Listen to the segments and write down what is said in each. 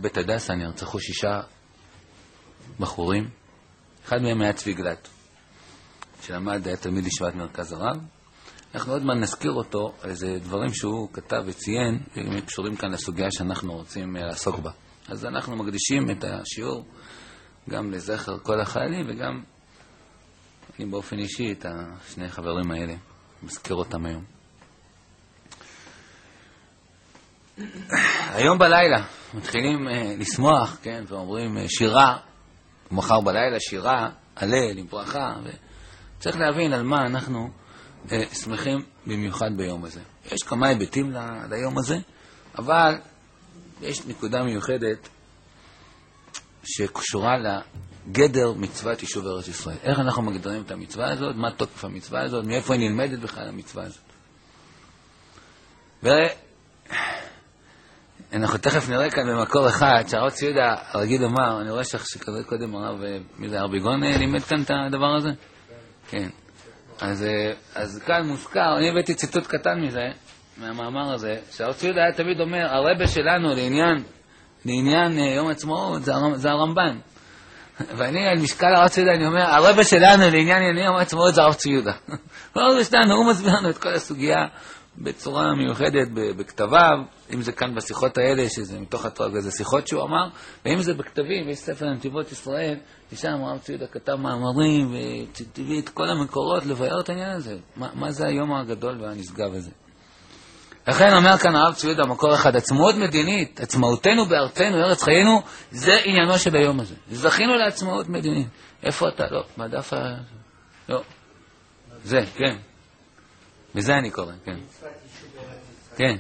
בבית הדסה נרצחו 6 בחורים. אחד מהם היה צבי גלט, שלמד, היה תלמיד ישיבת מרכז הרב. אנחנו עוד מעט נזכיר אותו על איזה דברים שהוא כתב וציין, והם קשורים כאן לסוגיה שאנחנו רוצים לעסוק בה. אז אנחנו מקדישים את השיעור גם לזכר כל החיילים, וגם אני באופן אישי את שני החברים האלה, מזכיר אותם היום. היום בלילה מתחילים לשמוח, כן, ואומרים שירה, מחר בלילה שירה, הלל עם ברכה, וצריך להבין על מה אנחנו שמחים במיוחד ביום הזה. יש כמה היבטים ליום הזה, אבל יש נקודה מיוחדת שקשורה לגדר מצוות יישוב ארץ ישראל. איך אנחנו מגדרים את המצווה הזאת, מה תוקף המצווה הזאת, מאיפה היא נלמדת בכלל המצווה הזאת. אנחנו תכף נראה כאן במקור אחד, שהרב צבי יהודה רגיל לומר, אני רואה שכזה קודם הרב, מי זה, הרביגון לימד כאן את הדבר הזה? כן. אז כאן מוזכר, אני הבאתי ציטוט קטן מזה, מהמאמר הזה, שהרב צבי יהודה היה תמיד אומר, הרבה שלנו לעניין יום עצמאות זה הרמב"ן. ואני על משקל הרב צבי יהודה אני אומר, הרבה שלנו לעניין יום עצמאות זה הרב צבי יהודה. הוא מסביר לנו את כל הסוגיה בצורה מיוחדת בכתביו, אם זה כאן בשיחות האלה, שזה מתוך התורה, זה שיחות שהוא אמר, ואם זה בכתבים, יש ספר נתיבות ישראל, ושם הרב צבי יהודה כתב מאמרים, והביא את כל המקורות לבאר את העניין הזה. מה זה היום הגדול והנשגב הזה? לכן אומר כאן הרב צבי יהודה, מקור אחד, עצמאות מדינית, עצמאותנו בארצנו, ארץ חיינו, זה עניינו של היום הזה. זכינו לעצמאות מדינית. איפה אתה? לא, בדף לא. זה, כן. וזה אני קורא, כן. כן.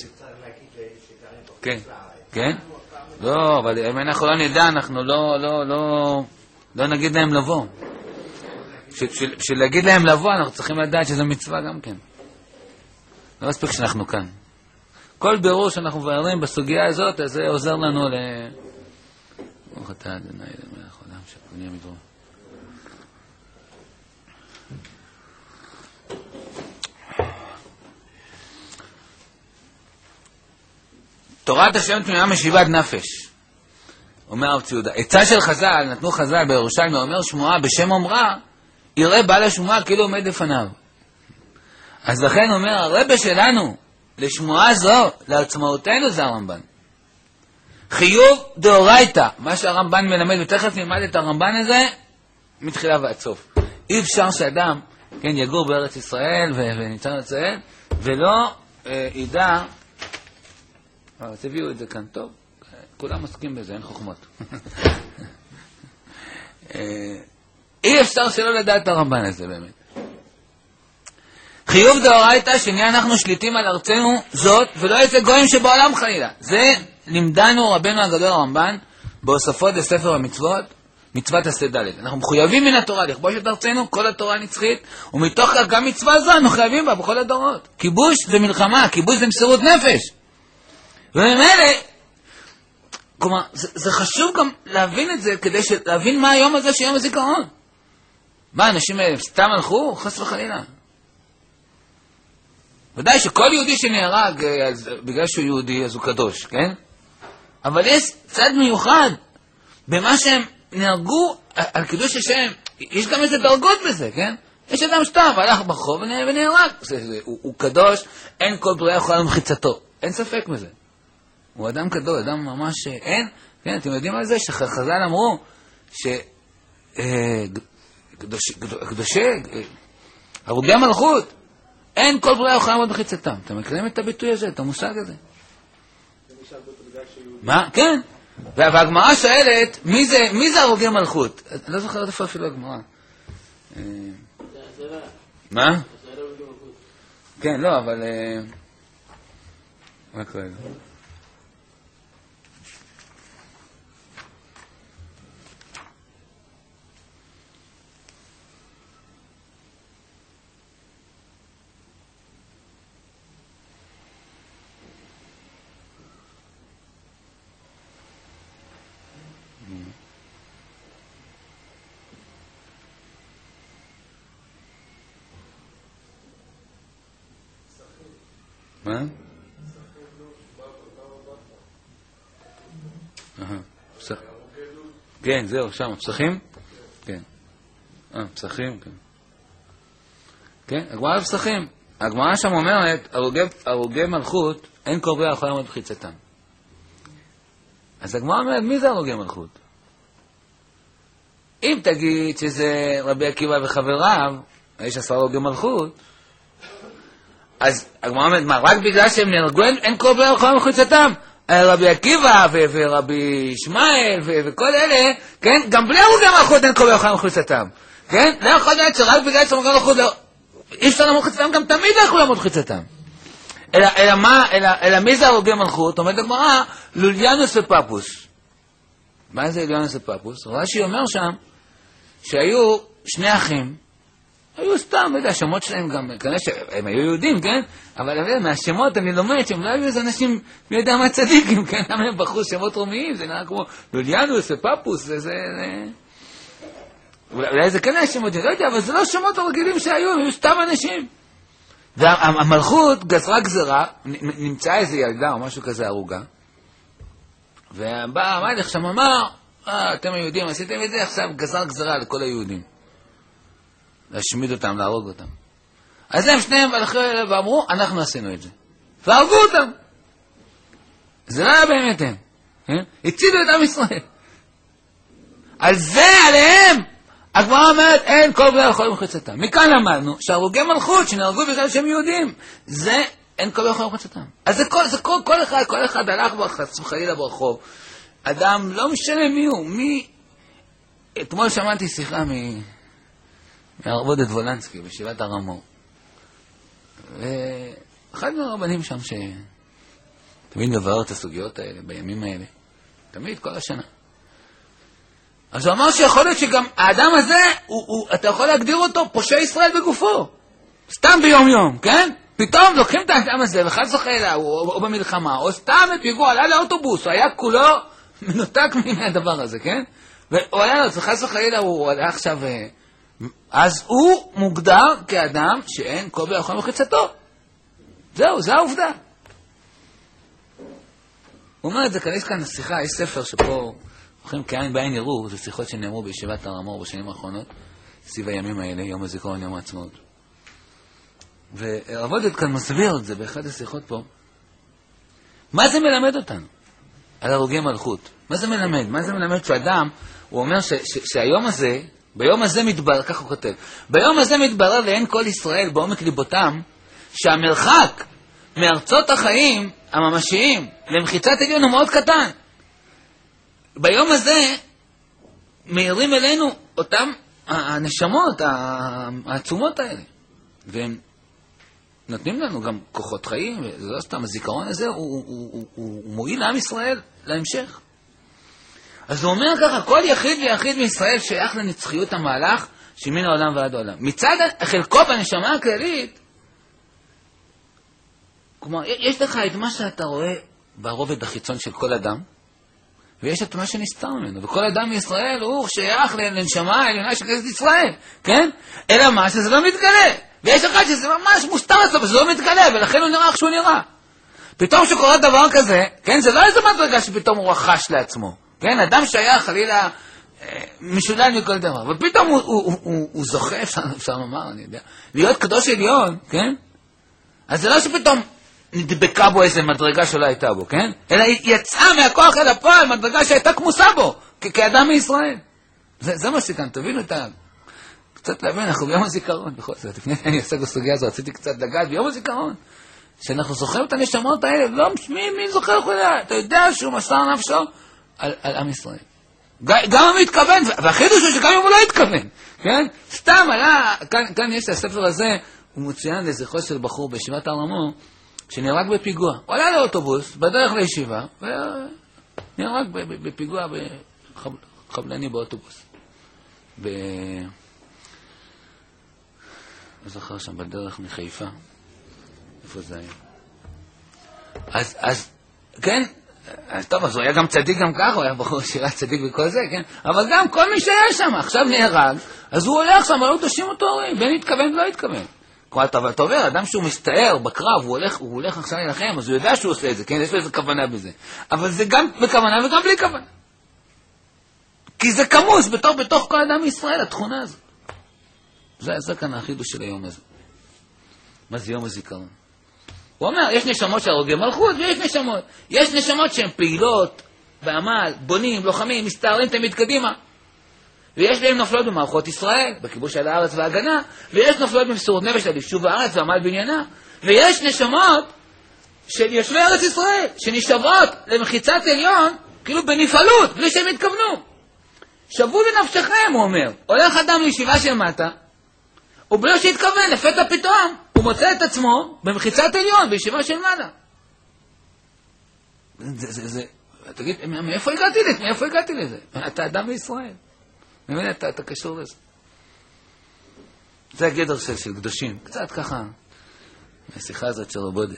כן. כן? לא, אבל אם אנחנו לא נדע, אנחנו לא נגיד להם לבוא. בשביל להגיד להם לבוא, אנחנו צריכים לדעת שזו מצווה גם כן. לא מספיק שאנחנו כאן. כל בירור שאנחנו מבארים בסוגיה הזאת, אז זה עוזר לנו ברוך אתה ה' למלך העולם שהכל יהיה מדברו. תורת השם תמימה משיבת נפש. אומר הרב צבי יהודה, עצה של חז"ל, נתנו חז"ל בירושלמי, אומר שמועה בשם אומרה, יראה בעל השמועה כאילו עומד לפניו. אז לכן אומר, הרבה שלנו, לשמועה זו, לעצמאותנו זה הרמב"ן. חיוב דאורייתא, מה שהרמב"ן מלמד, ותכף נלמד את הרמב"ן הזה, מתחילה ועד סוף. אי אפשר שאדם, כן, יגור בארץ ישראל, ונמצא בארץ ישראל, ולא ידע, תביאו את זה כאן, טוב, כולם מסכים בזה, אין חוכמות. אי אפשר שלא לדעת את הרמב"ן הזה באמת. חיוב דאורייתא שנהיה אנחנו שליטים על ארצנו זאת, ולא איזה גויים שבעולם חלילה. זה לימדנו רבנו הגדול הרמב"ן, בהוספות לספר המצוות, מצוות עשה ד'. אנחנו מחויבים מן התורה לכבוש את ארצנו, כל התורה נצחית, ומתוך כך גם מצווה זו אנחנו חייבים בה בכל הדורות. כיבוש זה מלחמה, כיבוש זה מסירות נפש. ובאמת, כלומר, זה חשוב גם להבין את זה, כדי להבין מה היום הזה שיום הזיכרון. מה, אנשים סתם הלכו? חס וחלילה. ודאי שכל יהודי שנהרג בגלל שהוא יהודי אז הוא קדוש, כן? אבל יש צד מיוחד במה שהם נהרגו על קידוש השם. יש גם איזה דרגות בזה, כן? יש אדם סתם, הלך ברחוב ונהרג. הוא קדוש, אין כל בריאה יכולה למחיצתו. אין ספק בזה. הוא אדם קדוש, אדם ממש אין. כן, אתם יודעים על זה שחז"ל אמרו קדושי, הרוגי מלכות, אין כל בריאה יכולה לעמוד בחיצתם. אתם מכירים את הביטוי הזה, את המושג הזה? מה? כן. והגמרא שואלת, מי זה הרוגי מלכות? אני לא זוכר איפה אפילו הגמרא. מה? כן, לא, אבל רק רגע. מה? כן, זהו, שם, פסחים? כן. פסחים, כן. כן, הגמרא בפסחים. הגמרא שם אומרת, הרוגי מלכות, אין קרובי יכול לעמוד בחיצתם. אז הגמרא אומרת, מי זה הרוגי מלכות? אם תגיד שזה רבי עקיבא וחבריו, יש 10 הרוגי מלכות, אז הגמרא אומרת, מה, רק בגלל שהם נהרגו, אין קרובי יכול לעמוד בחיצתם? רבי עקיבא ורבי ישמעאל וכל אלה, כן, גם בלי הרוגי מלכות אין קרובי יכול לעמוד בחיצתם. כן? לא יכול להיות שרק בגלל שהם הרוגי מלכות, אי אפשר לעמוד חיצתם, גם תמיד לא יכולו לעמוד חיצתם. אלא מי זה הרוגי מלכות? אומרת הגמרא, לוליאנוס ופפוס. מה זה לוליאנוס ופפוס? רש"י אומר שם, שהיו 2 אחים, היו סתם, לא יודע, השמות שלהם גם, כנראה שהם היו יהודים, כן? אבל מהשמות אני לומד שהם לא היו איזה אנשים, מי יודע מה צדיקים, כן? למה הם בחרו שמות רומיים, זה נראה כמו לוליאנוס ופפוס, אולי זה כן היה שמות, אני לא יודע, אבל זה לא שמות הרגילים שהיו, הם היו סתם אנשים. והמלכות גזרה גזרה, נמצאה איזו ילדה או משהו כזה הרוגה, ובא המלך שם אמר, אתם היהודים עשיתם את זה, עכשיו גזר גזרה לכל היהודים. להשמיד אותם, להרוג אותם. אז הם שניהם הלכו אליו ואמרו, אנחנו עשינו את זה. והרגו אותם. זה לא היה באמת הם. הצילו את עם ישראל. על זה, עליהם, הגמרא אומרת, אין כל בני יכולים לחצתם. מכאן למדנו שהרוגי מלכות שנהרגו בגלל שהם יהודים, זה אין כל בני יכולים לחצתם. אז זה כל אחד הלך חלילה ברחוב. אדם, לא משנה מי הוא, אתמול שמעתי שיחה מהרב עודד וולנסקי בישיבת הר המור. ואחד מהרבנים שם שתמיד מברר את הסוגיות האלה, בימים האלה, תמיד, כל השנה. אז הוא אמר שיכול להיות שגם האדם הזה, אתה יכול להגדיר אותו פושע ישראל בגופו. סתם ביום יום, כן? פתאום לוקחים את האדם הזה, וחד זוכר, או במלחמה, או סתם בפיגוע, עלה לאוטובוס, הוא היה כולו מנותק מהדבר הזה, כן? והוא היה לו, וחד זוכר, הוא עלה עכשיו, אז הוא מוגדר כאדם שאין כל ביכול מחיצתו. זהו, זה העובדה. הוא אומר את זה, יש כאן שיחה, יש ספר שפה, הולכים כעין בעין יראו, זה שיחות שנאמרו בישיבת הר המור בשנים האחרונות, סביב הימים האלה, יום הזיכרון, יום העצמאות. והרב עודד כאן מסביר את זה באחד השיחות פה. מה זה מלמד אותנו? על הרוגי מלכות. מה זה מלמד? מה זה מלמד שאדם, הוא אומר שהיום הזה, ביום הזה מתברר, כך הוא כותב, ביום הזה מתברר לעין כל ישראל בעומק ליבותם, שהמרחק מארצות החיים הממשיים למחיצת עליון הוא מאוד קטן. ביום הזה מאירים אלינו אותם הנשמות העצומות האלה. והם נותנים לנו גם כוחות חיים, וזה לא סתם, הזיכרון הזה הוא מועיל לעם ישראל להמשך. אז הוא אומר ככה, כל יחיד ויחיד מישראל שייך לנצחיות המהלך שמן העולם ועד העולם. מצד חלקו בנשמה הכללית, כלומר, יש לך את מה שאתה רואה ברובד החיצון של כל אדם, ויש את מה שנסתר ממנו, וכל אדם מישראל הוא שייך לנשמה העליונה של כנסת ישראל, כן? אלא מה שזה לא מתגלה, ויש אחד שזה ממש מוסתר אצלו, וזה לא מתגלה, ולכן הוא נראה איך שהוא נראה. פתאום שקורה דבר כזה, כן? זה לא איזה מדרגה שפתאום הוא רכש לעצמו, כן? אדם שייך חלילה משולל מכל דבר, ופתאום הוא זוכה, אפשר לומר, אני יודע, להיות קדוש עליון, כן? אז זה לא שפתאום נדבקה בו איזה מדרגה שלא הייתה בו, כן? אלא היא יצאה מהכוח אל הפועל, מדרגה שהייתה כמוסה בו, כאדם מישראל. זה מה שכאן, תבינו את קצת להבין, אנחנו ביום הזיכרון, בכל זאת, לפני שאני אעסק בסוגיה הזו, רציתי קצת לגעת ביום הזיכרון, שאנחנו זוכרים את הנשמות האלה, לא מי זוכר כולה, אתה יודע שהוא מסר נפשו על עם ישראל. גם הוא מתכוון, והחידוש הוא שגם אם הוא לא התכוון, כן? סתם עלה, כאן יש הספר הזה, הוא מצוין לזכרו של בחור בישיבת הר המור, שנהרג בפיגוע. הוא עלה לאוטובוס, בדרך לישיבה, ונהרג בפיגוע חבלני באוטובוס. לא זוכר שם, בדרך מחיפה. איפה זה היה? אז, כן, אז טוב, אז הוא היה גם צדיק גם ככה, הוא היה בחור שירה צדיק וכל זה, כן? אבל גם כל מי שהיה שם, עכשיו נהרג, אז הוא הולך שם, אבל הוא תושים אותו הורים, בין התכוון ולא התכוון. כלומר, אתה אומר, אדם שהוא מסתער בקרב, הוא הולך עכשיו לנחם, אז הוא יודע שהוא עושה את זה, כן? יש לו איזו כוונה בזה. אבל זה גם בכוונה וגם בלי כוונה. כי זה כמוס בתוך כל אדם מישראל, התכונה הזאת. זה כאן החידוש של היום הזה. מה זה יום הזיכרון? הוא אומר, יש נשמות שהרוגי מלכות ויש נשמות. יש נשמות שהן פעילות, בעמל, בונים, לוחמים, מסתערים תמיד קדימה. ויש להם נופלות במערכות ישראל, בכיבוש על הארץ וההגנה, ויש נופלות במסירות נפש על יישוב הארץ ועמל בעניינה, ויש נשמות של יושבי ארץ ישראל, שנשאבות למחיצת עליון, כאילו בנפעלות, בלי שהם התכוונו. שבו לנפשכם, הוא אומר. הולך אדם לישיבה של מטה, ובלי שהתכוון, לפתע פתאום, הוא מוצא את עצמו במחיצת עליון, בישיבה של מטה. תגיד, מאיפה הגעתי לזה? אתה אדם בישראל. באמת, אתה קשור לזה. זה הגדר של קדושים. קצת ככה, מהשיחה הזאת של רבודי.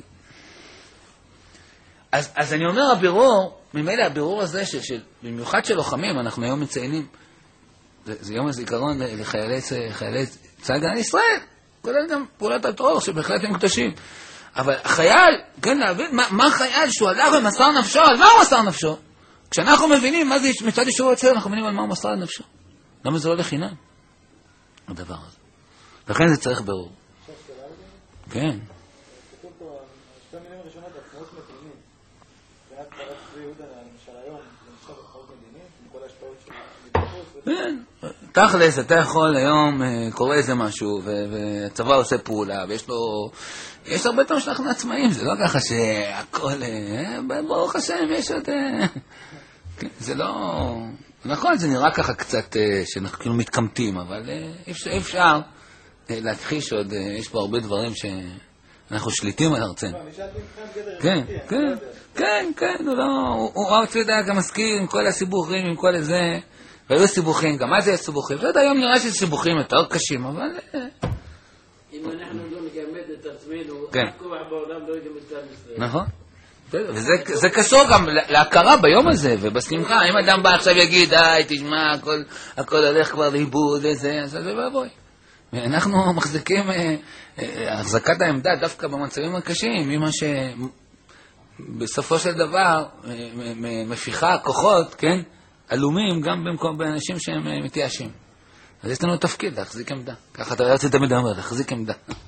אז אני אומר, הבירור, ממילא הבירור הזה, במיוחד של לוחמים, אנחנו היום מציינים, זה יום הזיכרון לחיילי צבא הגנה לישראל, כולל גם פעולת הטרור, שבהחלט הם קדושים. אבל החייל, כן, להבין, מה חייל שהוא הלך ומסר נפשו, על מה הוא מסר נפשו? כשאנחנו מבינים מה זה מצד ישועות שלנו, אנחנו מבינים על מה הוא מסר נפשו. למה זה לא לחינם? הדבר הזה. לכן זה צריך ברור. כן. כתוב פה, שתי מילים ראשונות, עצמאות מדינית. ואת קראת צבי יהודה של היום, זה נחשב עצמאות מדינית, עם כל ההשפעות של מבחוץ. כן. תכלס, אתה יכול היום, קורא איזה משהו, והצבא עושה פעולה, ויש לו... יש הרבה פעמים שאנחנו עצמאים, זה לא ככה שהכל... ברוך השם, יש עוד... זה לא... נכון, זה נראה ככה קצת שאנחנו כאילו מתקמטים, אבל אפשר להכחיש עוד, יש פה הרבה דברים שאנחנו שליטים על ארצנו. כן, כן, כן, כן, הוא רק יודע גם מזכיר עם כל הסיבוכים, עם כל איזה, והיו סיבוכים, גם אז יש סיבוכים, ועוד היום נראה שיש סיבוכים יותר קשים, אבל... אם אנחנו לא נגמד את עצמנו, אף כוח בעולם לא יגמד את ישראל. נכון. וזה קשור גם להכרה ביום הזה ובשמחה. אם אדם בא עכשיו יגיד, תשמע, הכל הולך כבר לאיבוד וזה, אז זה בעבוי. אנחנו מחזיקים החזקת העמדה דווקא במצבים הקשים, ממה שבסופו של דבר מפיחה כוחות, כן, עלומים גם במקום באנשים שהם מתייאשים. אז יש לנו תפקיד להחזיק עמדה. ככה אתה רצית תמיד אומר, להחזיק עמדה.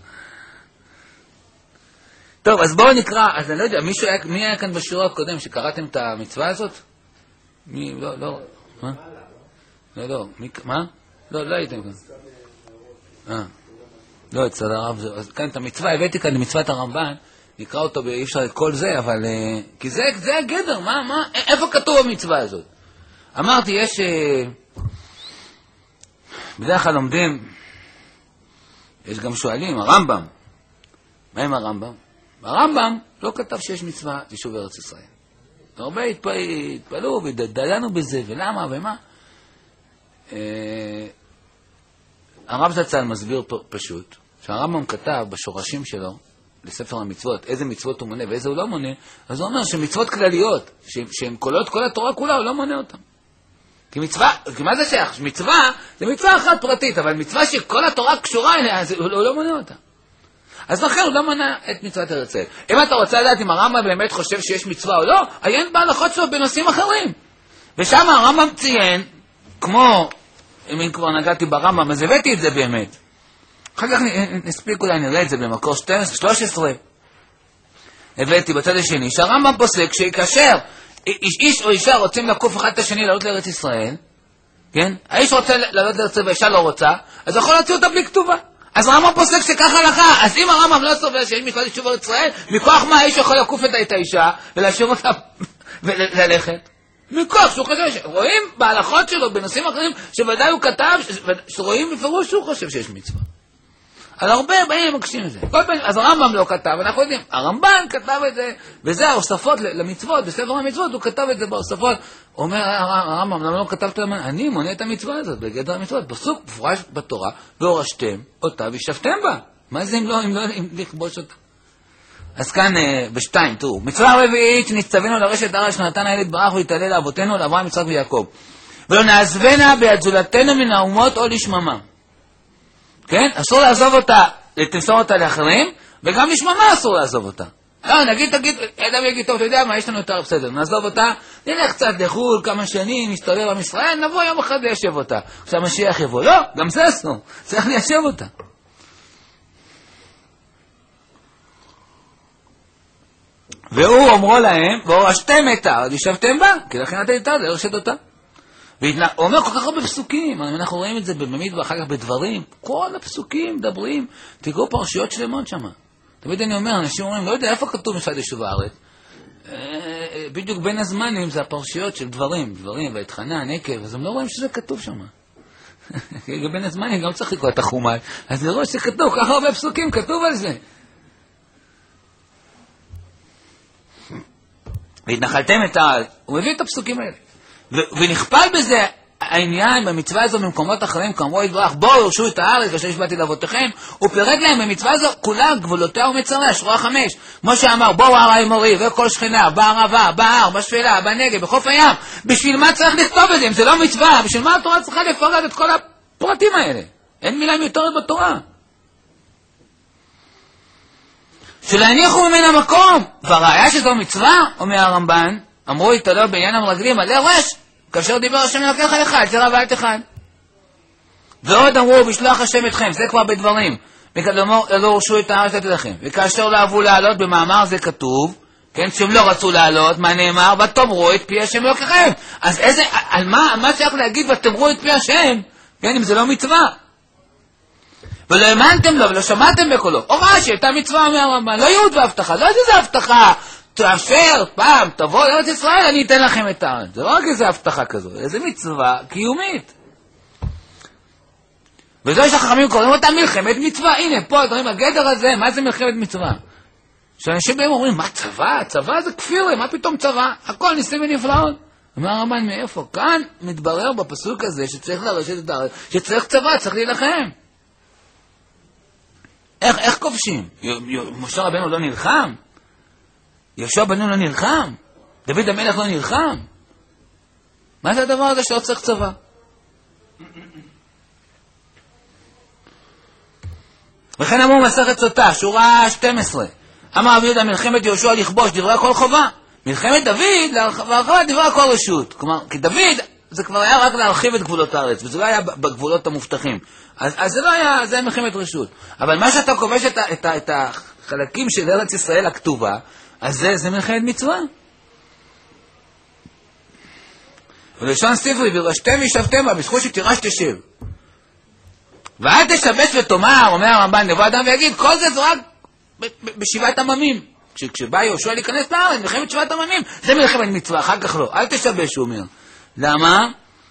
טוב, אז בואו נקרא, אז אני לא יודע, מי היה כאן בשיעור הקודם שקראתם את המצווה הזאת? מי? לא. מה? לא. מה? לא הייתם כאן. לא, אצל הרב זה. אז כאן את המצווה, הבאתי כאן למצוות הרמב"ן, נקרא אותו, אי אפשר את כל זה, אבל... כי זה הגדר, איפה כתוב המצווה הזאת? אמרתי, יש... בדרך כלל לומדים, יש גם שואלים, הרמב"ם. מה עם הרמב"ם? הרמב"ם לא כתב שיש מצווה ליישוב ארץ ישראל. הרבה התפלאו ודלנו בזה, ולמה ומה. הרב זצ"ל מסביר פשוט, שהרמב"ם כתב בשורשים שלו, לספר המצוות, איזה מצוות הוא מונה ואיזה הוא לא מונה, אז הוא אומר שמצוות כלליות, שהן כוללות כל התורה כולה, הוא לא מונה אותן. כי מה זה שייך? מצווה זה מצווה אחת פרטית, אבל מצווה שכל התורה קשורה אליה, הוא לא מונה אותה. אז לכן הוא לא מנה את מצוות ארץ ישראל. אם אתה רוצה לדעת אם הרמב"ם באמת חושב שיש מצווה או לא, עיין בהלכות שלו בנושאים אחרים. ושם הרמב"ם ציין, כמו, אם כבר נגעתי ברמב"ם, אז הבאתי את זה באמת. אחר כך נספיק אולי נראה את זה במקור 13. הבאתי בצד השני, שהרמב"ם פוסק שכאשר איש או אישה רוצים לקוף אחד את השני לעלות לארץ ישראל, כן? האיש רוצה לעלות לארץ ישראל והאישה לא רוצה, אז יכול להוציא אותה בלי כתובה. אז הרמב"ם פוסק שככה הלכה. אז אם הרמב"ם לא סובר שיש מצוות ליישוב ארץ ישראל, מכוח מה האיש יכול לקוף את האישה ולהשאיר אותה וללכת? מכוח שהוא חושב, רואים בהלכות שלו בנושאים אחרים שוודאי הוא כתב, שרואים בפירוש שהוא חושב שיש מצווה. אז הרבה באים ומקשים את זה. אז הרמב"ם לא כתב, אנחנו יודעים, הרמב"ן כתב את זה, וזה ההוספות למצוות, בספר המצוות הוא כתב את זה בהוספות. אומר הרמב"ם, למה לא כתבת למה? אני מונה את המצווה הזאת, בגדר המצוות, פסוק מפורש בתורה, והורשתם אותה וישבתם בה. מה זה אם לא לכבוש אותה? אז כאן בשתיים, תראו, מצווה הרביעית שנצטווינו לרשת הר שנתן הילד ברח והתעלה לאבותינו, לאברהם, יצחק ויעקב. ולא נעזבנה ביד זולתנו מן האומות או לשממה. כן? אסור לעזוב אותה תמסור אותה לאחרים, וגם לשממה אסור לעזוב אותה. לא, נגיד, אדם יגיד, טוב, אתה יודע מה, יש לנו יותר בסדר, נעזוב אותה, נלך קצת לחול, כמה שנים, נסתובב עם ישראל, נבוא יום אחד ליישב אותה. עכשיו המשיח יבוא, לא, גם זה אסור, צריך ליישב אותה. והוא אומרו להם, והורשתם את הארץ, ישבתם בה, כי לכן אתם איתה, לרשת אותה. הוא אומר כל כך הרבה פסוקים, אנחנו רואים את זה במעיד ואחר כך בדברים, כל הפסוקים מדברים, תקראו פרשיות שלמות שם. תמיד אני אומר, אנשים אומרים, לא יודע איפה כתוב משפט יישוב הארץ. בדיוק בין הזמנים זה הפרשיות של דברים, והתחנה, נקב, אז הם לא רואים שזה כתוב שם. בין הזמנים גם צריך לקרוא את החומש, אז נראה שכתוב, ככה הרבה פסוקים כתוב על זה. והתנחלתם את הארץ, הוא מביא את הפסוקים האלה. ונכפל בזה העניין במצווה הזו במקומות אחרים, כאמרו יתברך, בואו ירשו את הארץ אשר השבעתי לאבותיכם, הוא פירט להם במצווה הזו כולה גבולותיה ומצריה, שורה 5. כמו שאמר, בואו הר האמורי וכל שכנה, בערבה, בהר, בשפלה, בנגב, בחוף הים. בשביל מה צריך לכתוב את זה? אם זה לא מצווה, בשביל מה התורה צריכה לפרט את כל הפרטים האלה? אין מילה מיותרת בתורה. שלהניחו ממנה מקום, והראיה שזו מצווה, אומר הרמב"ן, אמרו יתעלו בעניין המרגלים עלי ראש, כאשר דיבר השם אלוקיך לך, אל תירא ואל תחן. ועוד אמרו בשלוח השם אתכם, זה כבר בדברים, וכדאמור לא הורשו את הארץ לתת לכם. וכאשר לא אהבו לעלות, במאמר זה כתוב, כן, שהם לא רצו לעלות, מה נאמר? ותאמרו את פי השם אלוקיכם. אז איזה, על מה צריך להגיד ותאמרו את פי השם, כן, אם זה לא מצווה? ולא האמנתם לו, ולא שמעתם בקולו. הוראה שהייתה מצווה מהרמב"ן, לא ייעוד והבטחה, לא איזה הבטחה, תאשר פעם, תבוא לארץ ישראל, אני אתן לכם את הארץ. זה לא רק איזה הבטחה כזו, איזה מצווה קיומית. וזו שהחכמים קוראים אותה מלחמת מצווה. הנה, פה הדברים, הגדר הזה, מה זה מלחמת מצווה? שאנשים בהם אומרים, מה צבא? צבא זה כפירה, מה פתאום צבא? הכל ניסים ונפלאות. אומר הרמב"ן, מאיפה? כאן מתברר בפסוק הזה שצריך לרשת את הארץ, שצריך צבא, צריך להילחם. איך כובשים? משה רבנו לא נלחם? יהושע בנו לא נלחם? דוד המלך לא נלחם? מה זה הדבר הזה שלא צריך צבא? וכן אמרו מסכת סוטה, שורה 12. אמר רבי יהודה מלחמת יהושע לכבוש דברי כל חובה. מלחמת דוד להרחבה דברי כל רשות. כלומר, כי דוד זה כבר היה רק להרחיב את גבולות הארץ, וזה לא היה בגבולות המובטחים. אז זה לא היה, זה היה מלחמת רשות. אבל מה שאתה כובש את החלקים של ארץ ישראל הכתובה, אז זה מלחמת מצווה. ולשון ספרי, וירשתם וישבתם בה, בזכות שתירש תשב. ואל תשבש ותאמר, אומר הרמב"ן, נבוא אדם ויגיד, כל זה רק בשבעת עממים. כשבא יהושע להיכנס לארץ, מלחמת שבעת עממים, זה מלחמת מצווה, אחר כך לא. אל תשבש, הוא אומר. למה?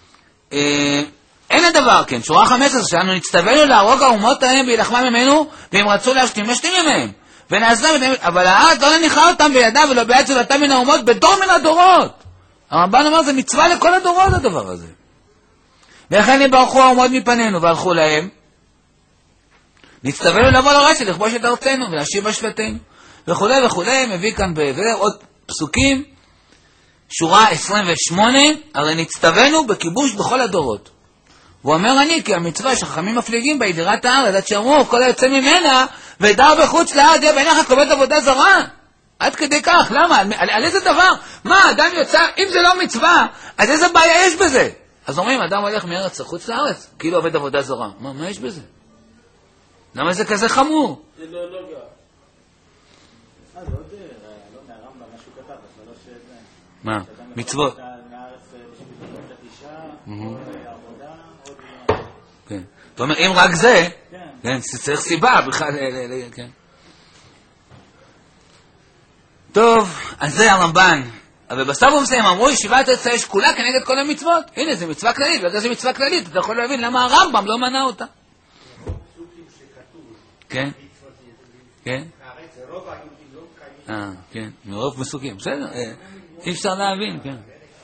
אין הדבר, כן, שורה 15, שאנו נצטווינו להרוג האומות ההם וילחמם ממנו, והם רצו להשתים ממהם. אבל הארץ לא נניחה אותם בידיו ולא ביד זולתם מן האומות בדור מן הדורות. הרמב"ן אומר, זה מצווה לכל הדורות הדבר הזה. ולכן יברכו האומות מפנינו והלכו להם. נצטווינו לבוא לרשת, לכבוש את ארצנו ולהשיב בשבטנו. וכולי וכולי, מביא כאן עוד פסוקים, שורה 28, הרי נצטווינו בכיבוש בכל הדורות. הוא אומר אני, כי המצווה שחכמים מפליגים בה, ידירת הארץ, עד שאמרו, כל היוצא ממנה, ודר בחוץ לארץ, יהיה בעיניך כובד עבודה זרה. עד כדי כך, למה? על איזה דבר? מה, אדם יוצא, אם זה לא מצווה, אז איזה בעיה יש בזה? אז אומרים, אדם הולך מארץ לחוץ לארץ, כאילו עובד עבודה זרה. מה יש בזה? למה זה כזה חמור? זה לא גר. לא מהרמב"ם, משהו כתב, אז לא שזה... מה? מצוות. כן. אתה אומר, אם רק זה, כן, צריך סיבה בכלל, כן. טוב, אז זה הרמב"ן. אבל בסוף הוא מסיים, אמרו, ישיבת ארץ ישראל שקולה כנגד כל המצוות. הנה, זה מצווה כללית, בגלל זה מצווה כללית, אתה יכול להבין למה הרמב"ם לא מנע אותה. כן? כן? כן, מרוב מסוקים, בסדר, אי אפשר להבין, כן.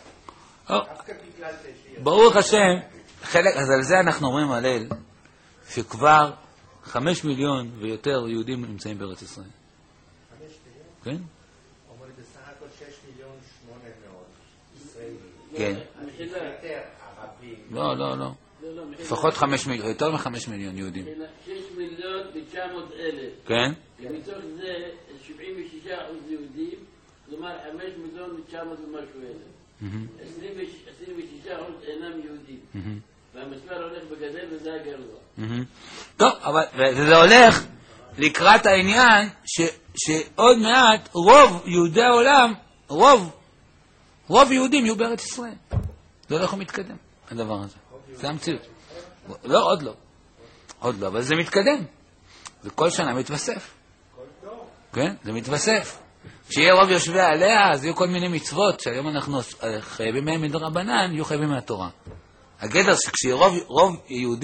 ברוך השם, אז על זה אנחנו אומרים הלל, שכבר 5 מיליון ויותר יהודים נמצאים בארץ ישראל. 5 מיליון? כן? אומרים בסך הכל 6,800,000 ישראלים. כן. יותר ערבים. לא. לפחות 5 מיליון, יותר מ5 מיליון יהודים. 6,900,000. כן? ומתוך זה 76% יהודים, כלומר 5,900,000 ומשהו אלף. 26% אינם יהודים. והמספר הולך בגדל וזה הגרוע. טוב, אבל זה הולך לקראת העניין שעוד מעט רוב יהודי העולם, רוב יהודים יהיו בארץ ישראל. זה הולך ומתקדם, הדבר הזה. זה המציאות. לא, עוד לא, אבל זה מתקדם. זה כל שנה מתווסף. כן? זה מתווסף. כשיהיה רוב יושבי עליה, אז יהיו כל מיני מצוות שהיום אנחנו חייבים מהם מדרבנן, יהיו חייבים מהתורה. הגדר שכשיהיה רוב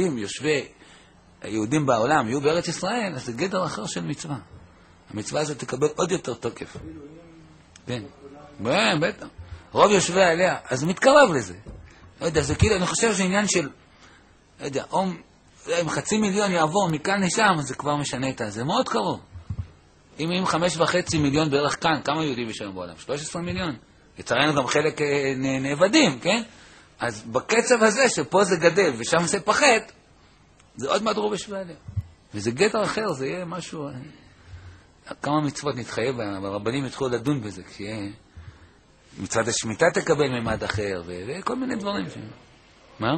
יהודים בעולם יהיו בארץ ישראל, אז זה גדר אחר של מצווה. המצווה הזאת תקבל עוד יותר תוקף. כן, בטח. רוב יושבי עליה, אז מתקרב לזה. לא יודע, זה כאילו, אני חושב שזה עניין של, לא יודע, אם 500,000 יעבור מכאן לשם, אז זה כבר משנה את זה. זה מאוד קרוב. אם 5.5 מיליון בערך כאן, כמה יהודים יש היום בעולם? 13 מיליון. יצרנו גם חלק נאבדים, כן? אז בקצב הזה, שפה זה גדל ושם זה פחת, זה עוד מעט רוב יושבי עליה. וזה גדר אחר, זה יהיה משהו, כמה מצוות נתחייב בהם, אבל רבנים יתחילו לדון בזה, כשיהיה מצוות השמיטה תקבל ממד אחר, וכל מיני דברים. מה?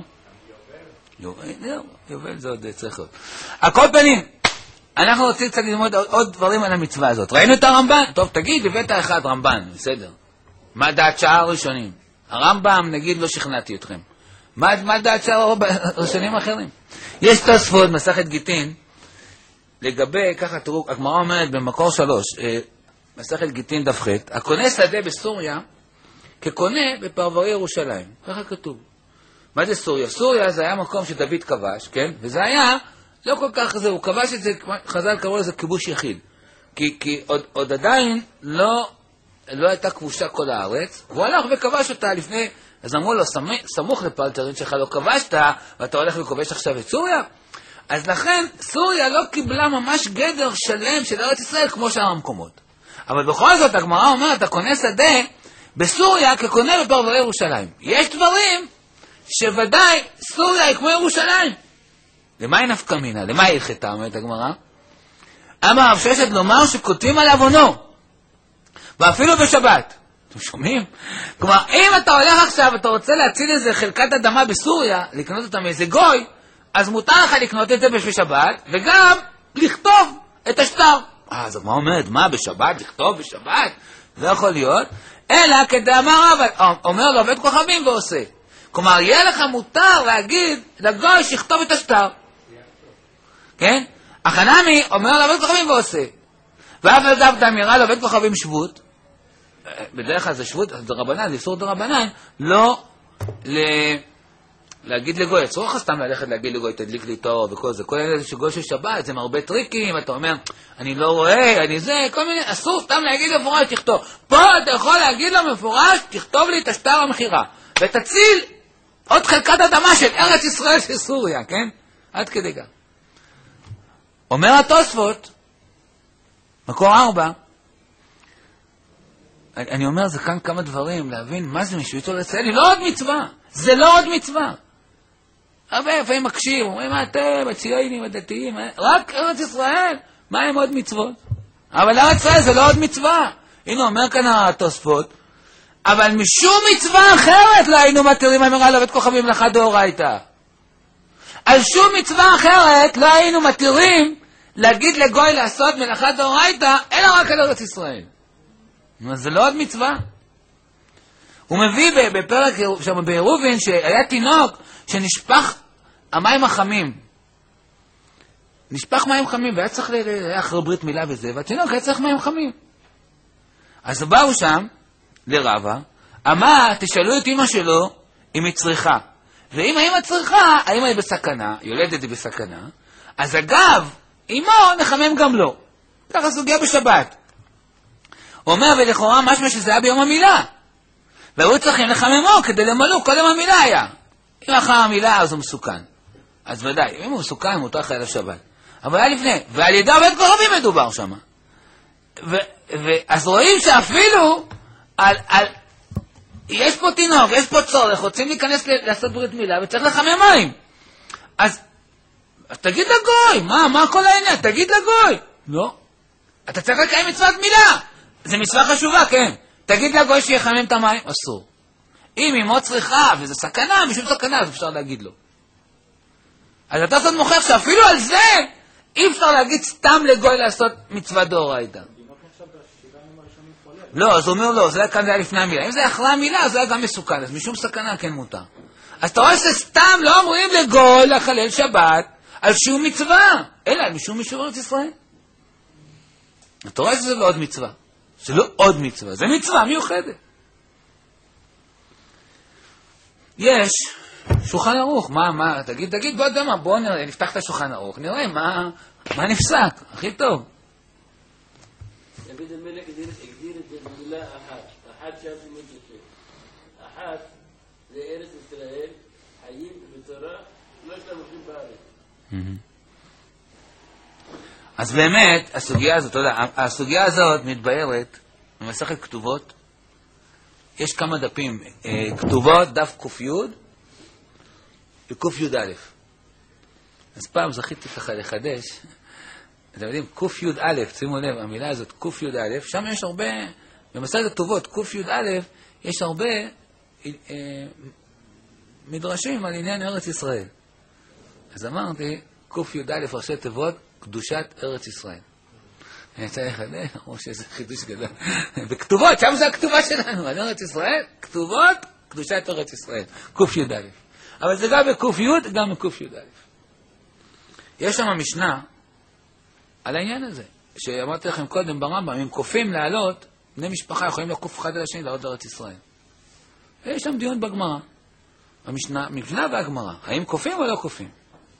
יובל זה עוד צריך להיות. על כל פנים, אנחנו רוצים קצת ללמוד עוד דברים על המצווה הזאת. ראינו את הרמב"ן? טוב, תגיד, הבאת אחד רמב"ן, בסדר. מה דעת שאר הראשונים? הרמב"ם, נגיד, לא שכנעתי אתכם. מה דעת שאר הראשונים האחרים? יש תוספות, מסכת גיטין, לגבי, ככה תראו, הגמרא אומרת במקור 3, מסכת גיטין דף ח', הקונה שדה בסוריה, כקונה בפרברי ירושלים. ככה כתוב. מה זה סוריה? סוריה זה היה מקום שדוד כבש, כן? וזה היה לא כל כך זה, הוא כבש את זה, חז"ל קראו לזה כיבוש יחיד. כי עוד עדיין לא הייתה כבושה כל הארץ, והוא הלך וכבש אותה לפני, אז אמרו לו, סמוך לפלטרין שלך לא כבשת, ואתה הולך וכובש עכשיו את סוריה? אז לכן סוריה לא קיבלה ממש גדר שלם של ארץ ישראל כמו שאר המקומות. אבל בכל זאת הגמרא אומרת, הקונה שדה בסוריה כקונה בפרברי ירושלים. יש דברים שוודאי סוריה היא כמו ירושלים. למה היא נפקא מינה? למה היא הלכתה, אומרת הגמרא? אמר רב ששת לומר שכותבים על עוונו, ואפילו בשבת. אתם שומעים? כלומר, אם אתה הולך עכשיו ואתה רוצה להציל איזה חלקת אדמה בסוריה, לקנות אותה מאיזה גוי, אז מותר לך לקנות את זה בשבת, וגם לכתוב את השטר. אז הגמרא אומרת, מה בשבת? לכתוב בשבת? זה יכול להיות. אלא כדאמר רבא, אומר לו עובד כוכבים ועושה. כלומר, יהיה לך מותר להגיד לגוי שיכתוב את השטר. כן? החנמי אומר לו עובד כוכבים ועושה. ואף על דף דאמירה לו עובד כוכבים שבות. בדרך כלל זה שבות, זה רבנן, זה איסור דרבנן, לא להגיד לגוי. אסור לך סתם ללכת להגיד לגוי, תדליק לי תור וכל זה. כל אלה שגוי של שבת, זה הרבה טריקים, אתה אומר, אני לא רואה, אני זה, כל מיני, אסור סתם להגיד מפורש, תכתוב. פה אתה יכול להגיד לו מפורש, תכתוב לי את השטר המחירה, ותציל עוד חלקת אדמה של ארץ ישראל של סוריה, כן? עד כדי כך. אומר התוספות, מקור 4, אני אומר, זה כאן כמה דברים, להבין מה זה משביתו לצייני, לא עוד מצווה, זה לא עוד מצווה. הרבה לפעמים מקשיב, אומרים, מה אתם, הציינים, הדתיים, רק ארץ ישראל, מה הם עוד מצוות? אבל ארץ ישראל זה לא עוד מצווה. הנה אומר כאן התוספות, אבל משום מצווה אחרת לא היינו מתירים אמירה לעובד כוכבים מלאכה דאורייתא. על שום מצווה אחרת לא היינו מתירים להגיד לגוי לעשות מלאכה דאורייתא, אלא רק על ארץ ישראל. זה לא עוד מצווה. הוא מביא בפרק שם בעירובין שהיה תינוק שנשפך המים החמים. נשפך מים חמים והיה צריך אחרי ברית מילה וזה, והתינוק היה צריך מים חמים. אז באו שם לרבא, אמר, תשאלו את אמא שלו אם היא צריכה. ואם האמא צריכה, האמא היא בסכנה, יולדת היא בסכנה, אז אגב, אמו נחמם גם לו. ככה סוגיה בשבת. הוא אומר, ולכאורה משמע שזה היה ביום המילה. והיו צריכים לחממו כדי למלוא, קודם המילה היה. אם אחר המילה, אז הוא מסוכן. אז ודאי, אם הוא מסוכן, הוא מותר חייל השבת. אבל היה לפני, ועל ידי עובד כוכבים מדובר שם. אז רואים שאפילו, יש פה תינוק, יש פה צורך, רוצים להיכנס לעשות ברית מילה, וצריך לחמם מים. אז תגיד לגוי, מה כל העניין? תגיד לגוי. לא. אתה צריך לקיים מצוות מילה. זה מצווה חשובה, כן. תגיד לגוי שיחמם את המים, אסור. אם אמו צריכה, וזה סכנה, משום סכנה, אז אפשר להגיד לו. אז אתה עושה מוכיח שאפילו על זה אי אפשר להגיד סתם לגוי לעשות מצווה דאורייתא. לא, אז הוא אומר לא, זה היה לפני המילה. אם זה אחרי המילה, אז זה היה גם מסוכן, אז משום סכנה כן מותר. אז אתה רואה שסתם לא אומרים לגוי לחלל שבת על שום מצווה, אלא על משום ארץ ישראל. אתה רואה שזה לא עוד מצווה. זה לא עוד מצווה, זה מצווה מיוחדת. יש שולחן ערוך, תגיד, בוא נראה, נפתח את השולחן ערוך, נראה מה נפסק, הכי טוב. דוד המלך הגדיר את זה במילה אחת שם שמתיישב. אחת זה ארץ ישראל, חיים ותורה, לא יש להם הולכים בארץ. אז באמת, הסוגיה הזאת מתבהרת במסכת כתובות. יש כמה דפים, כתובות, דף ק"י וק"יא. אז פעם זכיתי ככה לחדש, אתם יודעים, ק"יא, שימו לב, המילה הזאת, ק"יא, שם יש הרבה, במסכת הכתובות, ק"יא, יש הרבה מדרשים על עניין ארץ ישראל. אז אמרתי, ק"יא ראשי תיבות, קדושת ארץ ישראל. אני יצא לחדש, אמרו שזה חידוש גדול. בכתובות, שם זה הכתובה שלנו, על ארץ ישראל, כתובות, קדושת ארץ ישראל, ק"יא. אבל זה גם בק"י, גם בק"יא. יש שם משנה על העניין הזה, שאמרתי לכם קודם ברמב"ם, אם קופים לעלות, בני משפחה יכולים לקוף אחד על השני לעלות לארץ ישראל. יש שם דיון בגמרא, המשנה והגמרא, האם קופים או לא קופים?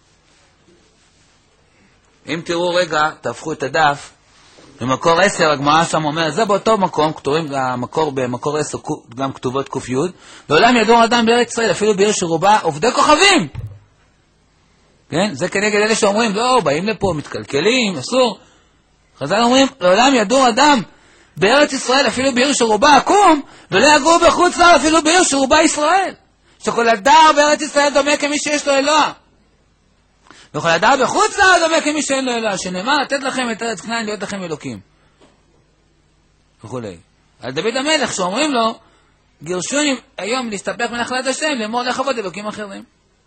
אם תראו רגע, תהפכו את הדף, במקור 10, הגמרא שם אומר, זה באותו מקום, כתובים במקור 10 גם כתובות ק"י, לעולם ידור אדם בארץ ישראל, אפילו בעיר שרובה עובדי כוכבים. כן? זה כנגד אלה שאומרים, לא, באים לפה, מתקלקלים, אסור. חז"ל אומרים, לעולם ידור אדם בארץ ישראל, אפילו בעיר שרובה עקום, ולא יגור בחוץ לארץ, אפילו בעיר שרובה ישראל. שכל הדר בארץ ישראל דומה כמי שיש לו אלוה. וכל הדר בחוץ לארץ דומה כמי שאין לו אלוה, שנאמר, לתת לכם את ארץ כנען להיות לכם אלוקים. וכולי. על דוד המלך שאומרים לו, גירשוני היום להסתפק מנחלת השם, לאמור לכבוד אלוקים אחרים.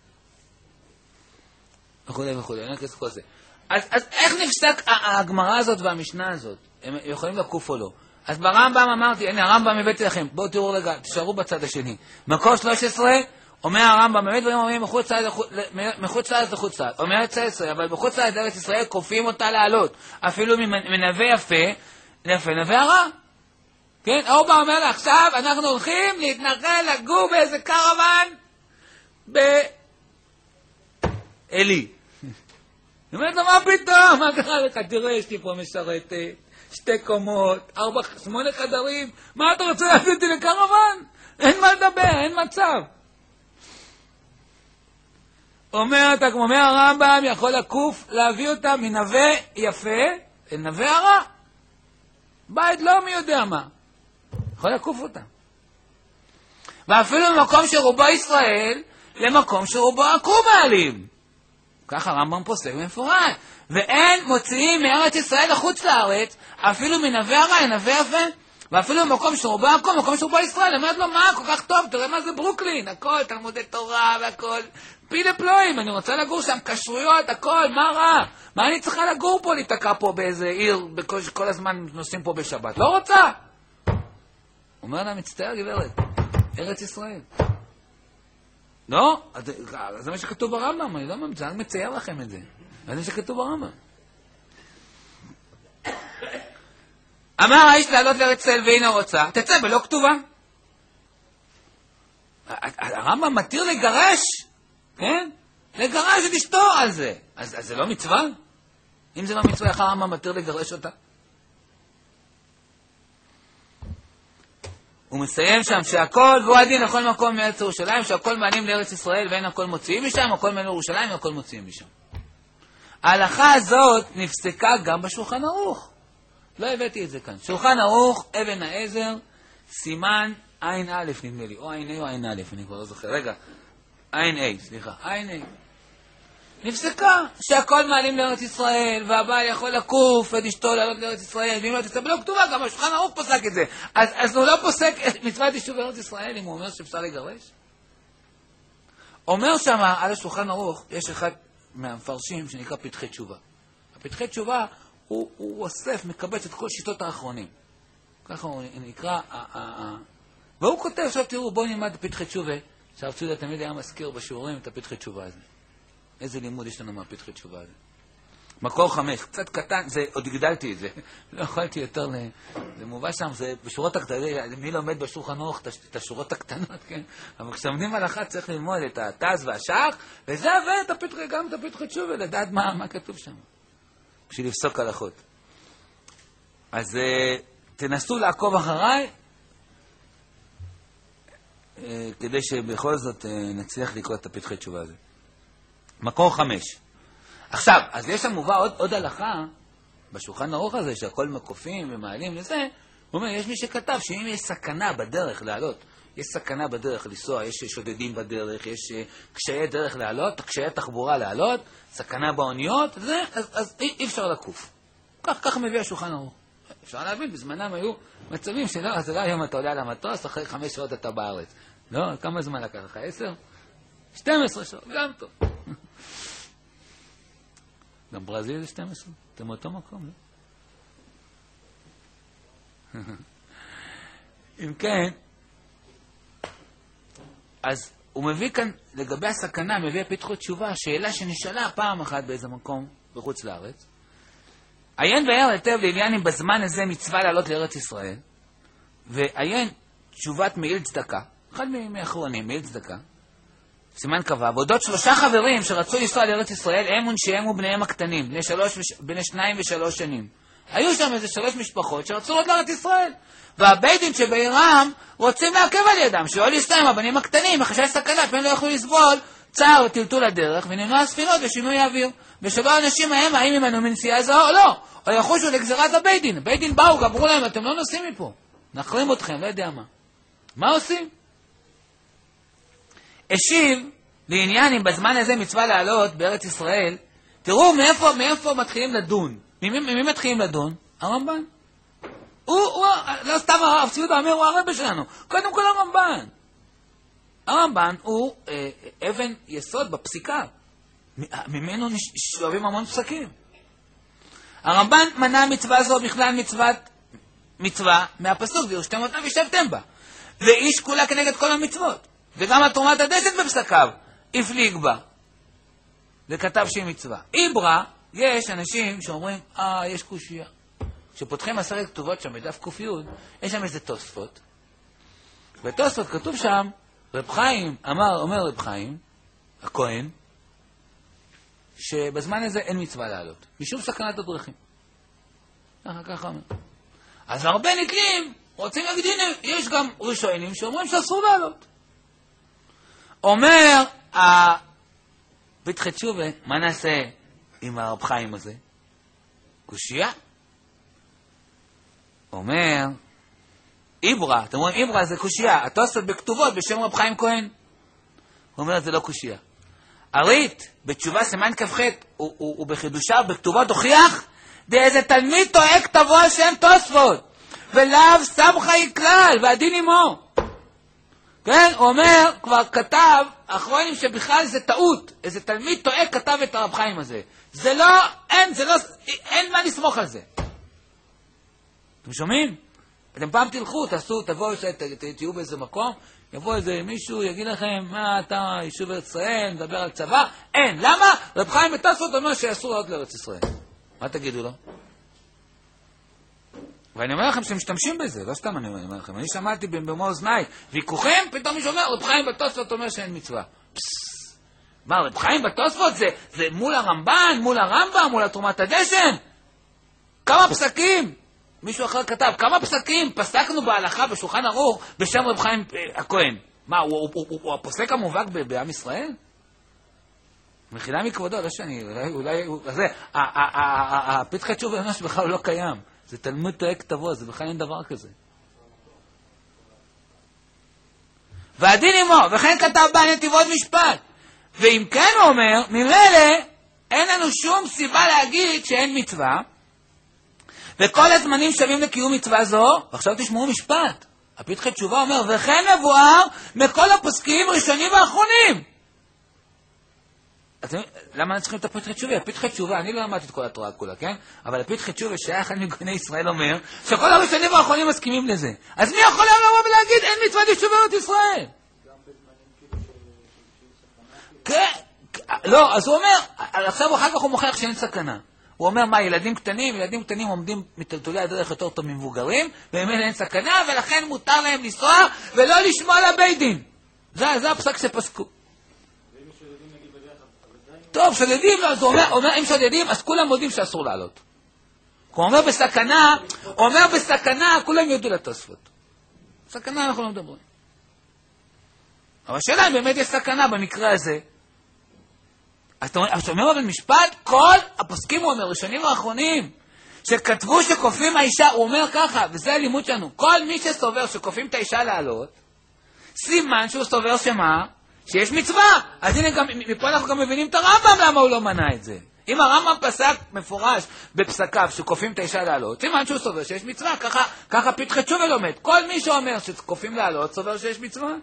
וכולי וכולי, אני אכנס כל זה. אז איך נפסק הגמרא הזאת והמשנה הזאת? הם יכולים לקוף או לא? אז ברמב"ם אמרתי, הנה הרמב"ם הבאתי לכם, בואו תראו רגע, תשארו בצד השני. מקור 13, אומר הרמב"ם, באמת דברים אומרים מחוץ לארץ לחוץ לארץ. אומר 19, אבל בחוץ לארץ לארץ ישראל כופים אותה לעלות. אפילו מנווה יפה, נווה הרע. כן, אורבא אומר לה, עכשיו אנחנו הולכים להתנחל לגור באיזה קרוון באלי. היא אומרת לו, מה פתאום? מה קרה לך? תראה, יש לי פה משרתת, 2 קומות, 8 חדרים, מה אתה רוצה להביא אותי לקרוון? אין מה לדבר, אין מצב. אומר הרמב"ם, יכול לקוף להביא אותה מנווה יפה לנווה הרע. בית לא מי יודע מה. יכול לקוף אותה. ואפילו במקום שרובו ישראל, למקום שרובו עקום מעלים. ככה הרמב"ם פוסק במפורש. ואין מוציאים מארץ ישראל לחוץ לארץ, אפילו מנווה הרע לנווה יפה. ואפילו במקום שרובו עקום, מקום שרובו ישראל, אמרת לו, מה, כל כך טוב, תראה מה זה ברוקלין, הכל, תלמודי תורה והכל. פילה פלואים, אני רוצה לגור שם, כשרויות, הכל, מה רע? מה אני צריכה לגור פה, להתקע פה באיזה עיר, כל הזמן נוסעים פה בשבת? לא רוצה. אומר לה, מצטער גברת, ארץ ישראל. לא? זה מה שכתוב ברמב"ם, אני לא ממצא, אני מצייר לכם את זה. זה מה שכתוב ברמב"ם. אמר האיש לעלות לארץ ישראל והנה רוצה, תצא בלא כתובה. הרמב"ם מתיר לגרש, כן? לגרש את אשתו על זה. אז זה לא מצווה? אם זה לא מצווה, איך הרמב"ם מתיר לגרש אותה? הוא מסיים שם שהכל, והוא הדין לכל מקום מארץ ירושלים, שהכל מעלים לארץ ישראל ואין הכל מוציאים משם, הכל מעלים לירושלים והכל מוציאים משם. ההלכה הזאת נפסקה גם בשולחן ערוך. לא הבאתי את זה כאן. שולחן ערוך, אבן העזר, סימן עין א' נדמה לי, או עין A או עין א', אני כבר לא זוכר. רגע, עין A, סליחה, עין A. נפסקה, שהכל מעלים לארץ ישראל, והבעל יכול לקוף את אשתו לעלות לארץ ישראל, ואם לא תצא בלא כתובה, גם השולחן ערוך פסק את זה. אז הוא לא פוסק את מצוות יישוב ארץ ישראל, אם הוא אומר שאפשר לגרש? אומר שמה, על השולחן ערוך, יש אחד מהמפרשים שנקרא פתחי תשובה. הפתחי תשובה הוא אוסף, מקבץ את כל שיטות האחרונים. ככה הוא נקרא, והוא כותב, עכשיו תראו, בואו נלמד פתחי תשובה, שהרב צודה תמיד היה מזכיר בשיעורים את הפתחי תשובה הזה. איזה לימוד יש לנו מהפתחי תשובה הזה. מקור 5, קצת קטן, עוד הגדלתי את זה, לא יכולתי יותר, זה מובא שם, זה בשורות הקטנות, מי לומד בשולחן ערוך את השורות הקטנות, כן? אבל כשלומדים הלכה צריך ללמוד את התז והשח, וזה עבר גם את הפתחי תשובה, לדעת מה כתוב שם, בשביל לפסוק הלכות. אז תנסו לעקוב אחריי, כדי שבכל זאת נצליח לקרוא את הפתחי תשובה הזה. מקור 5. עכשיו, אז יש שם מובא עוד הלכה, בשולחן ערוך הזה, שהכל מקופים ומעלים לזה, הוא אומר, יש מי שכתב שאם יש סכנה בדרך לעלות, יש סכנה בדרך לנסוע, יש שודדים בדרך, יש קשיי דרך לעלות, קשיי תחבורה לעלות, סכנה באוניות, אז אי אפשר לקוף. כך מביא השולחן ערוך. אפשר להבין, בזמנם היו מצבים שלא, אז לא היום אתה עולה על המטוס, אחרי 5 שעות אתה בארץ. לא, כמה זמן לקח לך? 10? 12 שעות, גם טוב. גם ברזיל זה 12, אתם באותו מקום, לא? אם כן, אז הוא מביא כאן, לגבי הסכנה, מביא פתחי תשובה, שאלה שנשאלה פעם אחת באיזה מקום בחוץ לארץ. עיין ועיין היטב לעניין אם בזמן הזה מצווה לעלות לארץ ישראל, ועיין תשובת מעיל צדקה, אחד מאחרונים, מעיל צדקה, סימן קבע, ועודות 3 חברים שרצו לנסוע לארץ ישראל, הם ונשיהם ובניהם הקטנים, בני 2 ו3 שנים. היו שם איזה 3 משפחות שרצו לעלות לארץ ישראל, והבית דין שבעירם רוצים לעכב על ידם, שלא להסתיים הבנים הקטנים, מחשש סכנה, פן לא יכלו לסבול צער וטלטול הדרך, ונמנעו הספינות ושינוי האוויר. ושבו האנשים ההם, האם ימנו מנסיעה זו או לא, או יחושו לגזירת הבית דין. הבית דין באו, גברו להם, אתם לא נוסעים מפה, נחרים אתכם, לא יודע מה עושים? השיב לעניין אם בזמן הזה מצווה לעלות בארץ ישראל, תראו מאיפה מתחילים לדון. מי מתחילים לדון? הרמב"ן. לא סתם הרב ציודה אומר, הוא הרב שלנו. קודם כל הרמב"ן. הרמב"ן הוא אבן יסוד בפסיקה. ממנו שואבים המון פסקים. הרמב"ן מנע מצווה זו בכלל מצווה מהפסוק, וירשתם אותה וישבתם בה. ואיש כולה כנגד כל המצוות. וגם התרומת הדשת בפסקיו הפליג בה. וכתב שהיא מצווה. איברה, יש אנשים שאומרים, יש קושיה. כשפותחים 10 כתובות שם בדף קופיות, יש שם איזה תוספות. בתוספות כתוב שם, רב חיים, אומר רב חיים, הכהן, שבזמן הזה אין מצווה לעלות. משום סכנת הדרכים. ככה אומר. אז הרבה נקלים רוצים להגיד, הנה, יש גם ראשונים שאומרים שאסור לעלות. אומר, פתחי תשובה, מה נעשה עם הרב חיים הזה? קושיה? אומר, איברה, אתם רואים, איברה זה קושיה, התוספות בכתובות בשם רב חיים כהן. הוא אומר, זה לא קושיה. ארית, בתשובה סימן כ"ח, ובחידושה בכתובות הוכיח, איזה תלמיד טועה כתבו על שם תוספות, ולאו סמכה היא כלל, והדין עמו. כן, הוא אומר, כבר כתב, האחרונים שבכלל זה טעות, איזה תלמיד טועה כתב את הרב חיים הזה. זה לא, אין מה לסמוך על זה. אתם שומעים? אתם פעם תלכו, תבואו, תהיו באיזה מקום, יבוא איזה מישהו, יגיד לכם, מה אתה יישוב ארץ ישראל, מדבר על צבא? אין, למה? רב חיים בתוספות אומר שאסור לעלות לארץ ישראל. מה תגידו לו? ואני אומר לכם שמשתמשים בזה, לא סתם אני אומר לכם, אני שמעתי במו אוזניי, ויכוחים, פתאום מישהו אומר, רב חיים בתוספות אומר שאין מצווה. מה, רב חיים בתוספות זה מול הרמב"ן, מול הרמב"ם, מול תרומת הדשן? כמה פסקים? מישהו אחר כתב, כמה פסקים פסקנו בהלכה בשולחן ערוך בשם רב חיים הכהן? מה, הוא הפוסק המובהק בעם ישראל? מחילה מכבודו, לא שאני, אולי, הפתחי תשובה ממש בכלל לא קיים. זה תלמוד טועה כתבו, זה בכלל אין דבר כזה. והדין עמו, וכן כתב בה נתיבות משפט. ואם כן הוא אומר, ממילא אין לנו שום סיבה להגיד שאין מצווה, וכל הזמנים שווים לקיום מצווה זו, ועכשיו תשמעו משפט. הפתחי תשובה אומר, וכן מבואר מכל הפוסקים ראשונים ואחרונים. אז למה צריכים את הפתחי תשובה? הפתחי תשובה, אני לא למדתי את כל התורה כולה, כן? אבל הפתחי תשובה שהיה אחד מגוני ישראל אומר, שכל הראשונים והאחרונים מסכימים לזה. אז מי יכול היום לבוא ולהגיד, אין מצווה לתשובת ישראל? כן, לא, אז הוא אומר, עכשיו אחר כך הוא מוכיח שאין סכנה. הוא אומר, מה, ילדים קטנים עומדים מטלטולי הדרך יותר טוב ממבוגרים, ובאמת אין סכנה, ולכן מותר להם לנסוע ולא לשמוע לבית דין. זה הפסק שפסקו. טוב, שודדים, אז הוא אומר, אם שודדים, אז כולם מודים שאסור לעלות. הוא אומר בסכנה, כולם יודו לתוספות. סכנה אנחנו לא מדברים. אבל השאלה אם באמת יש סכנה במקרה הזה. אז אתה אומר אבל משפט, כל הפוסקים, הוא אומר, ראשונים ואחרונים, שכתבו שכופים האישה, הוא אומר ככה, וזה הלימוד שלנו, כל מי שסובר שכופים את האישה לעלות, סימן שהוא סובר שמה? שיש מצווה. אז הנה, מפה אנחנו גם מבינים את הרמב"ם למה הוא לא מנע את זה. אם הרמב"ם פסק מפורש בפסקיו שכופים את האישה לעלות, סימן שהוא סובר שיש מצווה, ככה פתחי תשובה לומד. כל מי שאומר שכופים לעלות, סובר שיש מצווה.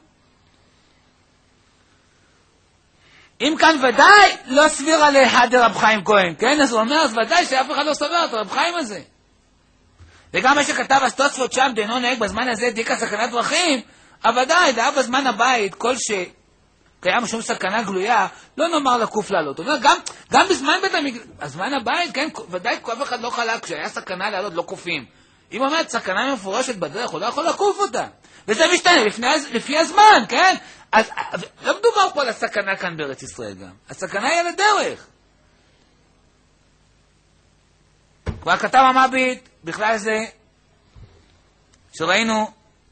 אם כאן ודאי לא סביר עליה דרב חיים כהן, כן? אז הוא אומר, אז ודאי שאף אחד לא סובר את רב חיים הזה. וגם מה שכתב התוספות שם, דאינו נוהג בזמן הזה דיקה סכנת דרכים, אבל ודאי, דעה בזמן הבית, כל שקיים שום סכנה גלויה, לא נאמר לקוף לעלות. הוא אומר, גם בזמן בית המקדש, הזמן הבית, כן, ודאי אף אחד לא חלק, כשהיה סכנה לעלות לא קופים. אם אומרת סכנה מפורשת בדרך, הוא לא יכול לקוף אותה. וזה משתנה לפי הזמן, כן? אז לא מדובר פה על הסכנה כאן בארץ ישראל גם. הסכנה היא על הדרך. כבר כתב המביט, בכלל זה, שראינו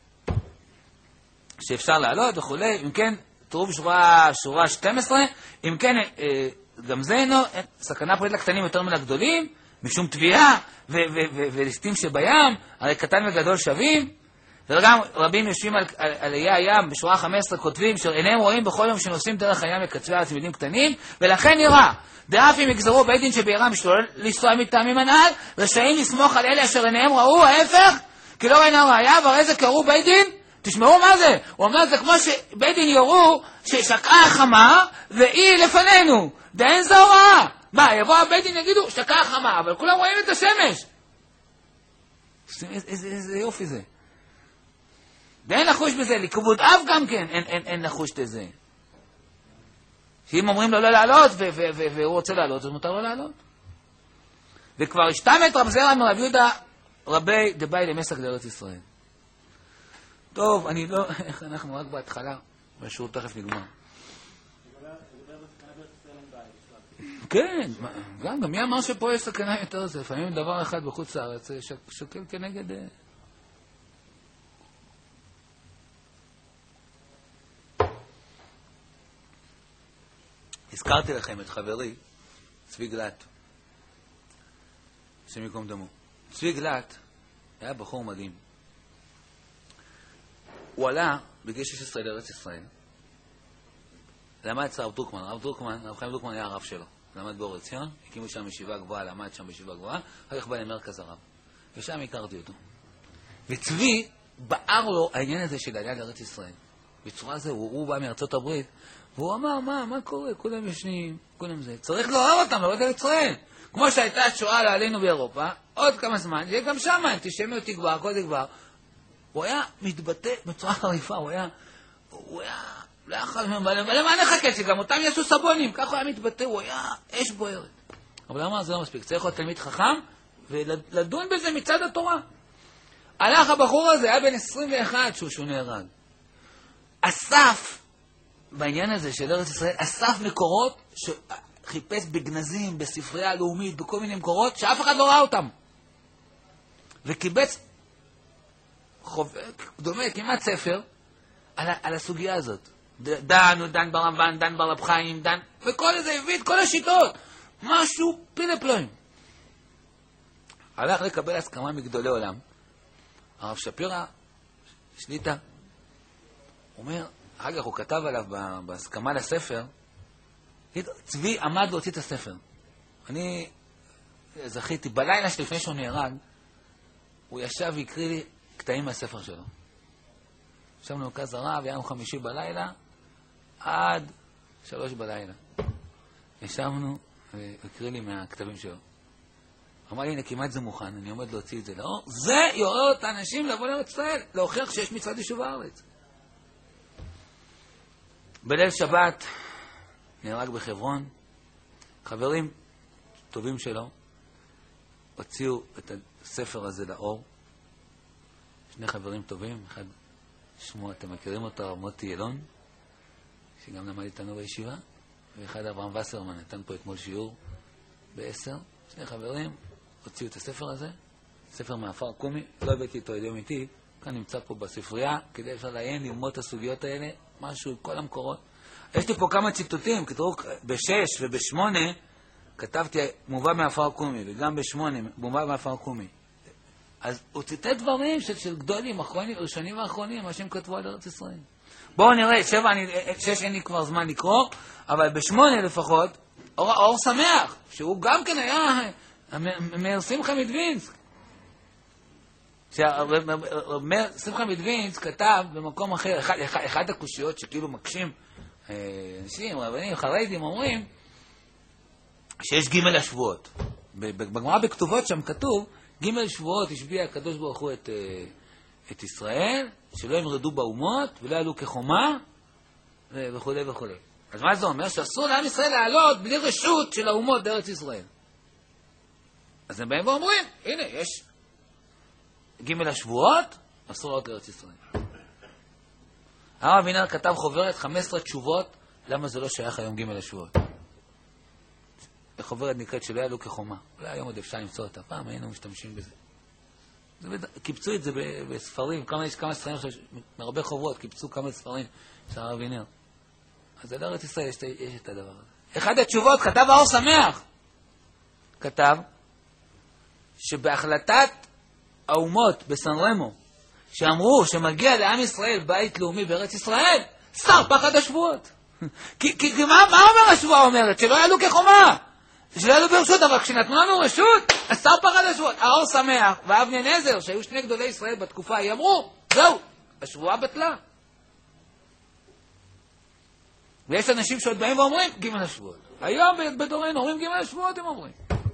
שאפשר לעלות וכולי, אם כן, תראו בשורה 12, אם כן, גם זה אינו, סכנה פועלת לקטנים יותר מלגדולים, משום תביעה וליסטים שבים, הרי קטן וגדול שווים, וגם רבים יושבים על איי הים, בשורה 15 כותבים, שעיניהם רואים בכל יום שנוסעים דרך הים מקצבי על תלמידים קטנים, ולכן נראה, דאף אם יגזרו בית דין שבעירם משתולל לנסוע מטעמים הנ"ל, רשאים לסמוך על אלה אשר עיניהם ראו, ההפך, כי לא ראינו ראיה, והרי זה קראו בית דין, תשמעו מה זה, הוא אומר זה כמו שבית דין יורו ששקעה החמה, והיא לפנינו, דאין זה הוראה. מה, יבוא הבית דין יגידו, שקעה החמה, אבל כולם רואים את השמש. איזה יופי זה. ואין לחוש בזה, לכבוד אב גם כן, אין לחוש בזה. שאם אומרים לו לא לעלות, והוא רוצה לעלות, אז מותר לו לעלות. וכבר השתמת רב זרע מרב יהודה, רבי דבאי למסק לארץ ישראל. טוב, אני לא, איך אנחנו רק בהתחלה, והשיעור תכף נגמר. כן, גם מי אמר שפה יש סכנה יותר זה, לפעמים דבר אחד בחוץ לארץ, שוקל כנגד... הזכרתי לכם את חברי, צבי גלט, השם יקום דמו. צבי גלט היה בחור מדהים. הוא עלה בגיל 16 לארץ ישראל, למד אצל הרב דרוקמן. הרב חיים דרוקמן היה הרב שלו. למד באור עציון, הקימו שם ישיבה גבוהה, למד שם בישיבה גבוהה, אחר כך בא למרכז הרב. ושם הכרתי אותו. וצבי בער לו העניין הזה של עלייה לארץ ישראל. בצורה הזו, הוא בא מארצות הברית, והוא אמר, מה קורה? כולם ישנים, כולם זה. צריך לאהוב אותם, לעלות על ישראל. כמו שהייתה השואה עלינו באירופה, עוד כמה זמן, יהיה גם שם, אנטישמיות תגבר, הכל תגבר. הוא היה מתבטא בצורה חריפה, הוא היה, לא יכול, ולמה נחכה שגם אותם יעשו סבונים, ככה הוא היה מתבטא, הוא היה אש בוערת. אבל אמר, זה לא מספיק, צריך להיות תלמיד חכם, ולדון בזה מצד התורה. הלך הבחור הזה, היה בן 21 שהוא נהרג. אסף, בעניין הזה של ארץ ישראל, אסף מקורות שחיפש בגנזים, בספרייה הלאומית, בכל מיני מקורות, שאף אחד לא ראה אותם. וקיבץ דומה, כמעט ספר, על הסוגיה הזאת. דן ברמב"ן, דן ברב חיים, דן, וכל זה הביא את כל השיטות. משהו פילה פלואים. הלך לקבל הסכמה מגדולי עולם. הרב שפירא, שליטה, אומר, אחר כך הוא כתב עליו בהסכמה לספר, צבי עמד להוציא את הספר. אני זכיתי, בלילה שלפני שהוא נהרג, הוא ישב והקריא לי קטעים מהספר שלו. ישבנו במרכז הרב, יום חמישי בלילה, עד 3 בלילה. ישבנו והקריא לי מהכתבים שלו. אמר לי, הנה, כמעט זה מוכן, אני עומד להוציא את זה לאור. זה יעורר את האנשים לבוא לארץ ישראל, להוכיח שיש מצוות יישוב הארץ. בליל שבת נהרג בחברון, חברים טובים שלו הוציאו את הספר הזה לאור. 2 חברים טובים, אחד שמו, אתם מכירים אותו, מוטי ילון, שגם למד איתנו בישיבה, ואחד אברהם וסרמן, נתן פה אתמול שיעור ב10. 2 חברים הוציאו את הספר הזה, ספר מעפר קומי, לא הבאתי אותו היום איתי, כאן נמצא פה בספרייה, כדי אפשר לעיין, ללמוד את הסוגיות האלה, משהו, כל המקורות. יש לי פה כמה ציטוטים, כתוב ב6 וב8, כתבתי מובא מעפר קומי, וגם ב8 מובא מעפר קומי. אז הוא ציטט דברים של גדולים, ראשונים ואחרונים, מה שהם כתבו על ארץ ישראל. בואו נראה, 6 אין לי כבר זמן לקרוא, אבל ב8 לפחות, אור שמח, שהוא גם כן היה מאיר שמחה מדווינסק. שמחה מדווינסק כתב במקום אחר, אחד הקושיות שכאילו מקשים אנשים, רבנים, חרדים, אומרים שיש ג' השבועות. בגמרא בכתובות שם כתוב, ג' שבועות השביע הקדוש ברוך הוא את ישראל, שלא ימרדו באומות ולא יעלו כחומה וכו' וכו'. אז מה זה אומר? שאסור לעם ישראל לעלות בלי רשות של האומות בארץ ישראל. אז הם באים ואומרים, הנה, יש ג' השבועות, אסור לעלות לארץ ישראל. הרב אבינר כתב חוברת 15 תשובות, למה זה לא שייך היום ג' השבועות. החוברת נקראת שלא יעלו כחומה. אולי היום עוד אפשר למצוא אותה, פעם היינו משתמשים בזה. קיפצו את זה בספרים, יש כמה ספרים, מהרבה חוברות, קיפצו כמה ספרים של הרב אבינר. אז על ארץ ישראל יש את הדבר הזה. אחד התשובות, כתב האור שמח, כתב שבהחלטת האומות בסן רמו, שאמרו שמגיע לעם ישראל בית לאומי בארץ ישראל, שר פחד השבועות. כי מה אומר השבועה אומרת? שלא יעלו כחומה, שלא יעלו ברשות, אבל כשנתנו לנו רשות, אז שר פחד השבועות. האור שמח ואבני נזר, שהיו 2 גדולי ישראל בתקופה, היא אמרו, זהו, השבועה בטלה. ויש אנשים שעוד באים ואומרים, ג' השבועות. היום בדורנו אומרים ג' השבועות, הם אומרים.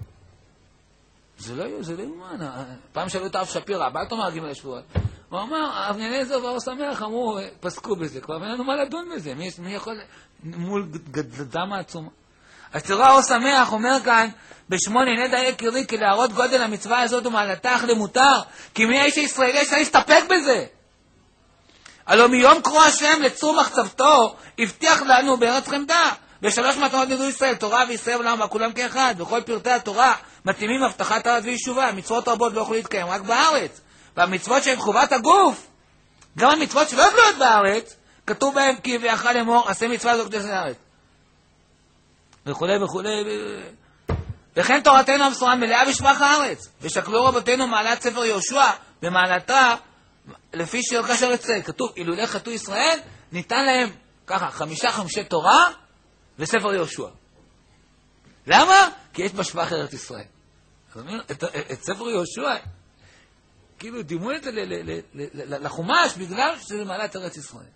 זה לא יאומן. פעם שאלו את הרב שפירא, אל תאמר ג' השבועות. הוא אמר, אבני נזר והאור שמח אמרו, פסקו בזה, כבר אין לנו מה לדון בזה. מי יכול, מול גדלתם העצומה. אז תראו, האור שמח אומר כאן, ב8, נדע יקירי, כי להראות גודל המצווה הזאת ומעלתה אך למותר, כי מי האיש הישראלי יש להסתפק בזה. הלא מיום קרוא השם לצור מחצבתו, הבטיח לנו בארץ חמדה. ב3 מתנות נדעו ישראל, תורה וישראל ולמה, כולם כאחד. וכל פרטי התורה מתאימים הבטחת הארץ ויישובה. מצוות רבות לא יכולו להתקיים רק בארץ. והמצוות שהן חובת הגוף, גם המצוות שלא תלויות בארץ, כתוב בהם כי ויכל לאמור, עשה מצווה זו קדוש לארץ. וכו' וכו'. וכן תורתנו הבשורה מלאה בשבח הארץ. ושקלו רבותינו מעלת ספר יהושע במעלתה, לפי שערכה של ארץ ישראל. כתוב, אילולא חטאו ישראל, ניתן להם ככה 5 חמשי תורה וספר יהושע. למה? כי יש בשבח ארץ ישראל. אז אומרים, את ספר יהושע, כאילו דימו את זה לחומש, בגלל שזה מעלת ארץ ישראל.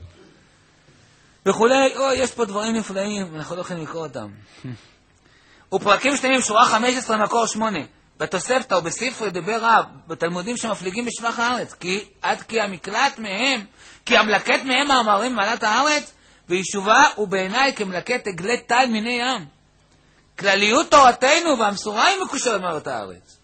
וכולי, יש פה דברים נפלאים, אנחנו לא יכולים לקרוא אותם. ופרקים שלמים, שורה 15, מקור 8. בתוספתא ובספרי דבר רב, בתלמודים שמפליגים בשבח הארץ, עד כי המקלט מהם, כי המלקט מהם מאמרים מעלת הארץ, ויישובה הוא בעיניי כמלקט עגלי טל מיני ים. כלליות תורתנו והמסורה היא מקושרת מעלת הארץ.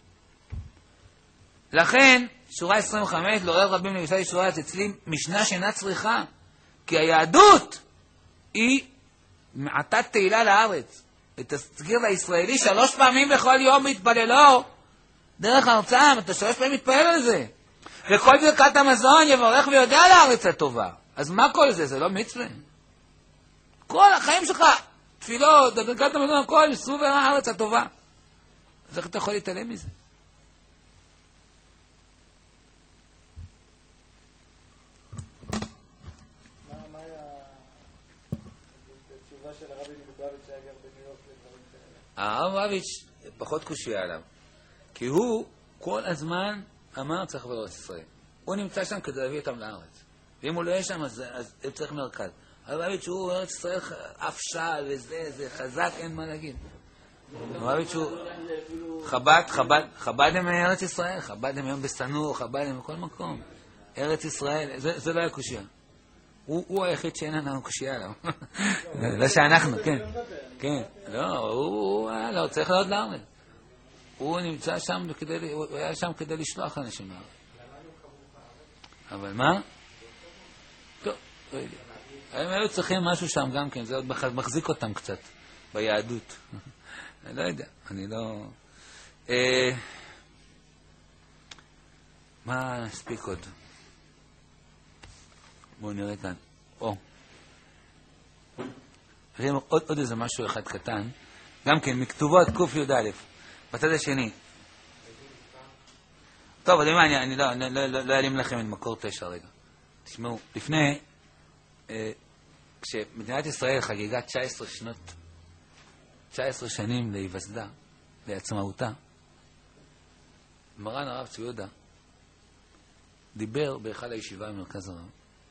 לכן, שורה 25, לעורר רבים למשל ישועה אצלי, משנה שאינה צריכה, כי היהדות היא מעטת תהילה לארץ. ותזכיר לישראלי 3 פעמים בכל יום מתפללו דרך הרצאה, אתה 3 פעמים מתפלל על זה. וכל ברכת המזון יברך ויודע על הארץ הטובה. אז מה כל זה? זה לא מצווה. כל החיים שלך, תפילות, ברכת המזון, הכל סביב הארץ הטובה. אז איך אתה יכול להתעלם מזה? מה היה התשובה של הרבי מלובביץ' שהיה גר בניו יורק לדברים כאלה? הרב רביץ' פחות קושיה עליו, כי הוא כל הזמן אמר צריך לבוא לארץ ישראל. הוא נמצא שם כדי להביא אותם לארץ. ואם הוא לא יהיה שם, אז הוא צריך מרכז. הרב רביץ' הוא ארץ ישראל אף שעל וזה, זה חזק, אין מה להגיד. הרב רביץ' הוא חב"ד הם ארץ ישראל, חב"ד הם היום בסנור, חב"ד הם בכל מקום. ארץ ישראל, זה לא היה קושיה. הוא היחיד שאין לנו קושיה עליו. לא שאנחנו, כן. כן, לא, צריך לעוד לארץ. הוא נמצא שם, הוא היה שם כדי לשלוח אנשים לארץ. אבל מה? טוב, הם היו צריכים משהו שם גם כן, זה עוד מחזיק אותם קצת ביהדות. אני לא יודע, אני לא... מה נספיק עוד? בואו נראה כאן. עוד איזה משהו אחד קטן, גם כן, מכתובות ק"יא, בצד השני. טוב, אני לא אעלים לכם את מקור 9 רגע. תשמעו, לפני, כשמדינת ישראל חגגה 19 שנים להיווסדה, לעצמאותה, מרן הרב צבי יהודה דיבר בהיכל הישיבה במרכז הרב,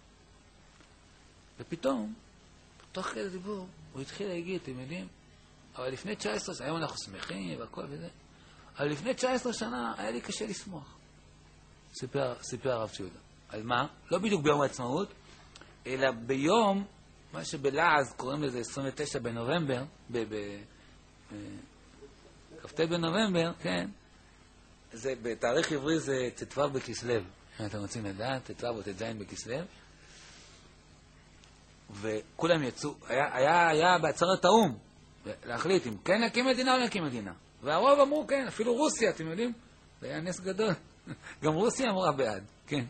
ופתאום, תוך כדי דיבור, הוא התחיל להגיד, אתם יודעים, אבל לפני 19 שנה, היום אנחנו שמחים והכל וזה, אבל לפני 19 שנה היה לי קשה לשמוח. סיפר הרב צבי יהודה. על מה? לא בדיוק ביום העצמאות, אלא ביום, מה שבלעז קוראים לזה 29 בנובמבר, כ"ט בנובמבר, כן, זה, בתאריך עברי זה ט"ו בכסלו, אם אתם רוצים לדעת, ט"ו או ט"ז בכסלו, וכולם יצאו, היה בעצרת האו"ם, להחליט אם כן להקים מדינה או להקים מדינה. והרוב אמרו כן, אפילו רוסיה, אתם יודעים? זה היה נס גדול. גם רוסיה אמרה בעד, כן.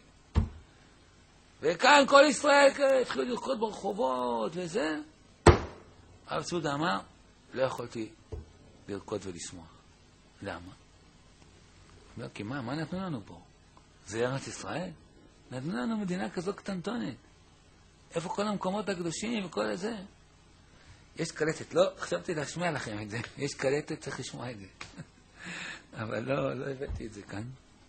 וכאן כל ישראל התחילו לרקוד ברחובות וזה. הרב צבי יהודה אמר, לא יכולתי לרקוד ולשמוח. למה? כי מה נתנו לנו פה? זה ארץ ישראל? נתנו לנו מדינה כזו קטנטונת. איפה כל המקומות הקדושים וכל זה? יש קלטת, לא, חשבתי להשמיע לכם את זה. יש קלטת, צריך לשמוע את זה. אבל לא הבאתי את זה כאן.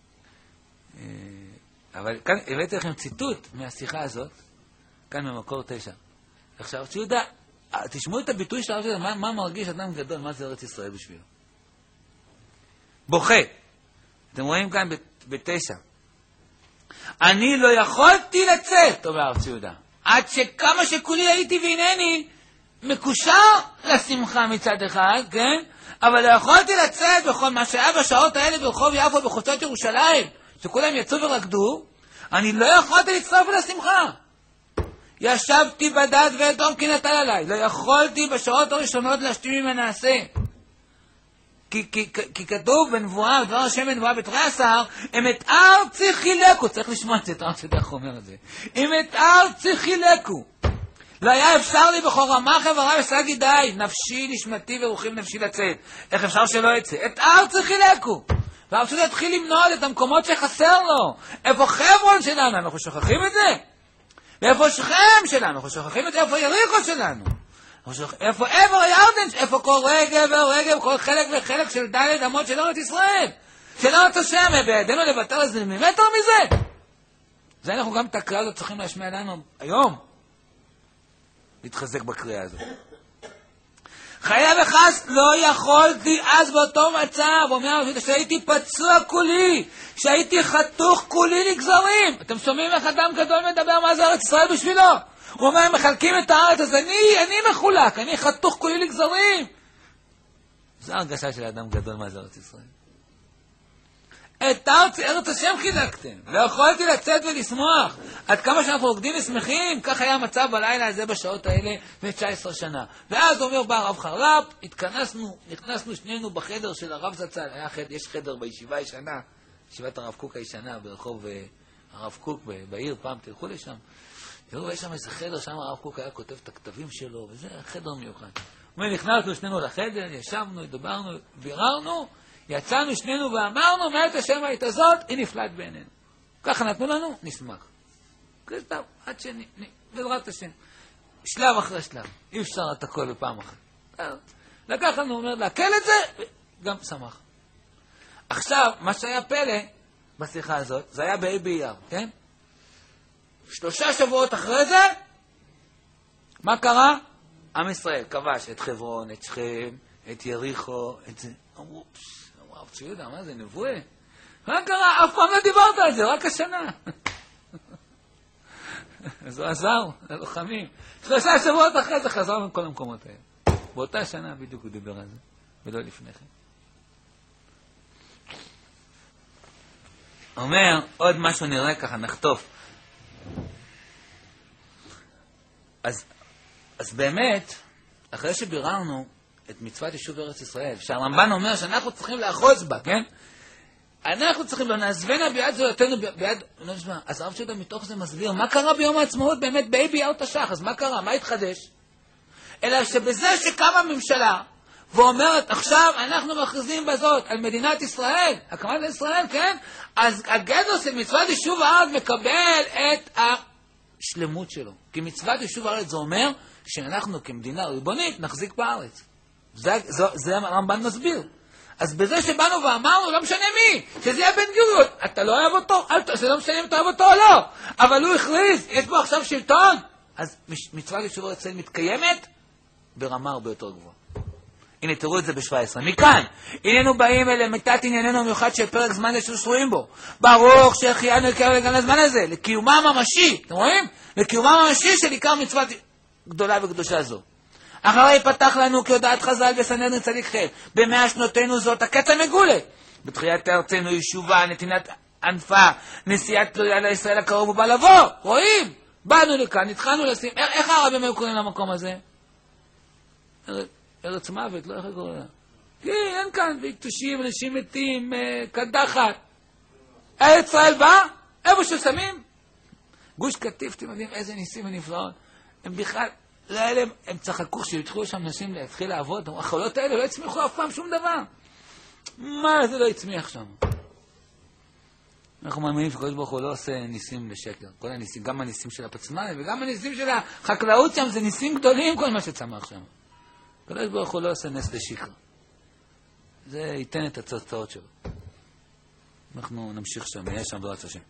אבל כאן הבאתי לכם ציטוט מהשיחה הזאת, כאן במקור 9. עכשיו, ציודה, תשמעו את הביטוי של הרב צבי יהודה, מה מרגיש אדם גדול, מה זה ארץ ישראל בשבילו? בוכה. אתם רואים כאן ב9. אני לא יכולתי לצאת, אומר הרב צבי יהודה, עד שכמה שכולי הייתי והנני מקושר לשמחה מצד אחד, כן? אבל לא יכולתי לצאת בכל מה שהיה בשעות האלה ברחוב יפו בחוצות ירושלים, שכולם יצאו ורקדו, אני לא יכולתי לצטרף לשמחה. ישבתי בדד ואדום כי נטל עליי. לא יכולתי בשעות הראשונות להשתים עם הנעשה. כי כתוב בנבואה, דבר השם בנבואה בתרי עשר, אם את ארצי חילקו, צריך לשמוע את זה, אתה איך אומר את זה. אם את ארצי חילקו, לא היה אפשר לי בכל רמח ורב ושגי די, נפשי, נשמתי ורוחי נפשי לצאת. איך אפשר שלא יצא? את ארצי חילקו. והרב צבי יהודה התחיל למנוע את המקומות שחסר לו. איפה חברון שלנו? אנחנו שוכחים את זה. ואיפה שכם שלנו? אנחנו שוכחים את זה. איפה יריחו שלנו? איפה עבר הירדן? איפה כל רגב ורגב, כל חלק וחלק של ד' אמות של ארץ ישראל? של ארץ השם, בידינו לוותר איזה מילימטר מזה? זה אנחנו גם את הקריאה הזאת צריכים להשמיע לנו היום. להתחזק בקריאה הזאת. חיה וחס לא יכולתי אז באותו מצב, אומר שהייתי פצוע כולי, שהייתי חתוך כולי לגזרים. אתם שומעים איך אדם גדול מדבר מה זה ארץ ישראל בשבילו? הוא אומר, הם מחלקים את הארץ, אז אני מחולק, אני חתוך כולי לגזרים. זו הרגשה של אדם גדול מה זה ארץ ישראל. את ארץ השם חילקתם, לא יכולתי לצאת ולשמוח. עד כמה שאנחנו רוקדים ושמחים, כך היה המצב בלילה הזה בשעות האלה ב-19 שנה. ואז אומר בא הרב חרל"פ, נכנסנו שנינו בחדר של הרב זצ"ל, יש חדר בישיבה הישנה, ישיבת הרב קוק הישנה ברחוב הרב קוק בעיר, פעם תלכו לשם. תראו, יש שם איזה חדר, שם הרב קוק היה כותב את הכתבים שלו, וזה חדר מיוחד. נכנסנו שנינו לחדר, ישבנו, דברנו, ביררנו, יצאנו שנינו ואמרנו, מאת השם היית הזאת, היא נפלט בעינינו. ככה נתנו לנו, נשמח. כסתם, עד שני, בעזרת השם. שלב אחרי שלב. אי אפשר את הכל בפעם אחת. לקח לנו, אומר, להקל את זה, גם שמח. עכשיו, מה שהיה פלא בשיחה הזאת, זה היה בה' באייר, כן? 3 שבועות אחרי זה, מה קרה? עם ישראל כבש את חברון, את שכם, את יריחו, את זה. אמרו, וואו, ציודה, מה זה, נבואה? מה קרה? אף פעם לא דיברת על זה, רק השנה. אז הוא עזר, ללוחמים. 3 שבועות אחרי זה חזרנו מכל המקומות האלה. באותה שנה בדיוק הוא דיבר על זה, ולא לפני כן. אומר, עוד משהו נראה ככה, נחטוף. אז באמת, אחרי שביררנו את מצוות יישוב ארץ ישראל, שהרמב"ן אומר שאנחנו צריכים לאחוז בה, כן? אנחנו צריכים לנעזבנה ביד זולתנו ביד... לא נשמע, אז הרב ציודה מתוך זה מסביר, מה קרה ביום העצמאות באמת בה' באייר תש"ח? אז מה קרה? מה התחדש? אלא שבזה שקמה ממשלה ואומרת, עכשיו אנחנו מכריזים בזאת על מדינת ישראל, הקמת ישראל, כן? אז הגדר של מצוות יישוב הארץ מקבל את השלמות שלו. כי מצוות יישוב הארץ זה אומר שאנחנו כמדינה ריבונית נחזיק בארץ. זה הרמב"ן מסביר. אז בזה שבאנו ואמרנו, לא משנה מי, שזה יהיה בן גוריון, אתה לא אוהב אותו, זה לא משנה אם אתה אוהב אותו או לא, אבל הוא הכריז, יש בו עכשיו שלטון, אז מצוות יישוב הארץ מתקיימת ברמה הרבה יותר גבוהה. הנה, תראו את זה ב-17. מכאן, הננו באים אלה מתת ענייננו המיוחד של פרק זמן ששרויים בו. ברוך שהחיינו יקר לגן הזמן הזה, לקיומה הממשי, אתם רואים? לקיומה הממשי של עיקר מצוות גדולה וקדושה זו. אחרי פתח לנו כהודעת חז"ל בסנהדרין צדיק ח' ב100 שנותינו זאת הקץ המגולה. בתחיית ארצנו יישובה, נתינת ענפה, נשיאת פריה לישראל הקרוב ובא לבוא. רואים? באנו לכאן, התחלנו לשים. איך הרבים היו קוראים למקום הזה? ארץ מוות, לא איך קוראים לה. כן, אין כאן, ויקטושים, אנשים מתים, קדחת. ארץ ישראל בא? איפה ששמים? גוש קטיף, אתם יודעים איזה ניסים ונפלאות. הם בכלל, לא היה להם, הם צחקו שהתחילו שם נשים להתחיל לעבוד, החולות האלה לא הצמיחו אף פעם שום דבר. מה זה לא הצמיח שם? אנחנו מאמינים שקדוש ברוך הוא לא עושה ניסים לשקר. כל הניסים, גם הניסים של הפצמ"ל וגם הניסים של החקלאות שם, זה ניסים גדולים כל מה שצמח שם. קדוש ברוך הוא לא עושה נס לשקר. זה ייתן את התוצאות שלו. אנחנו נמשיך שם, נהיה שם בעזרת השם.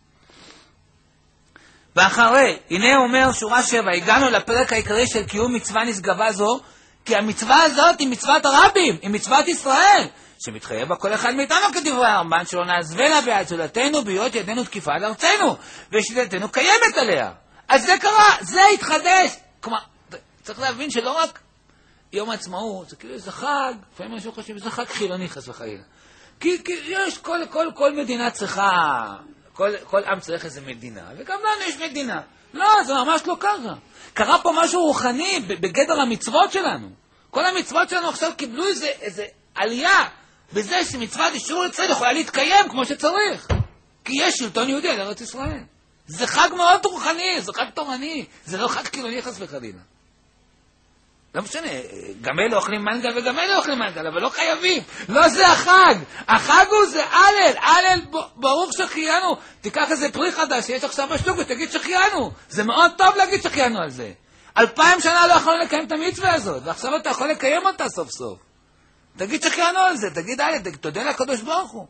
ואחרי, הנה הוא אומר שורה 7, הגענו לפרק העיקרי של קיום מצווה נשגבה זו, כי המצווה הזאת היא מצוות הרבים, היא מצוות ישראל, שמתחייב בה כל אחד מאיתנו כדברי הרמב"ן, שלא נעזבנה ביד זולתנו בהיות ידינו תקיפה על ארצנו, ושליטתנו קיימת עליה. אז זה קרה, זה התחדש. כלומר, צריך להבין שלא רק יום העצמאות, זה כאילו איזה חג, לפעמים אנשים חושבים, זה חג חילוני חס וחלילה. כי יש, כל מדינה צריכה, כל עם צריך איזה מדינה, וגם לנו יש מדינה. לא, זה ממש לא ככה. קרה פה משהו רוחני בגדר המצוות שלנו. כל המצוות שלנו עכשיו קיבלו איזה עלייה, בזה שמצוות יישוב ארץ ישראל יכולה להתקיים כמו שצריך. כי יש שלטון יהודי על ארץ ישראל. זה חג מאוד רוחני, זה חג תורני, זה לא חג חילוני חס וחלילה. לא משנה, גם אלה אוכלים מנגל וגם אלה אוכלים מנגל, אבל לא חייבים. לא זה החג. החג הוא זה הלל. הלל ברוך שחיינו. תיקח איזה פרי חדש שיש עכשיו בשוק ותגיד שחיינו. זה מאוד טוב להגיד שחיינו על זה. 2000 שנה לא יכולנו לקיים את המצווה הזאת, ועכשיו אתה יכול לקיים אותה סוף סוף. תגיד שחיינו על זה, תגיד הלל, תודה לקדוש ברוך הוא.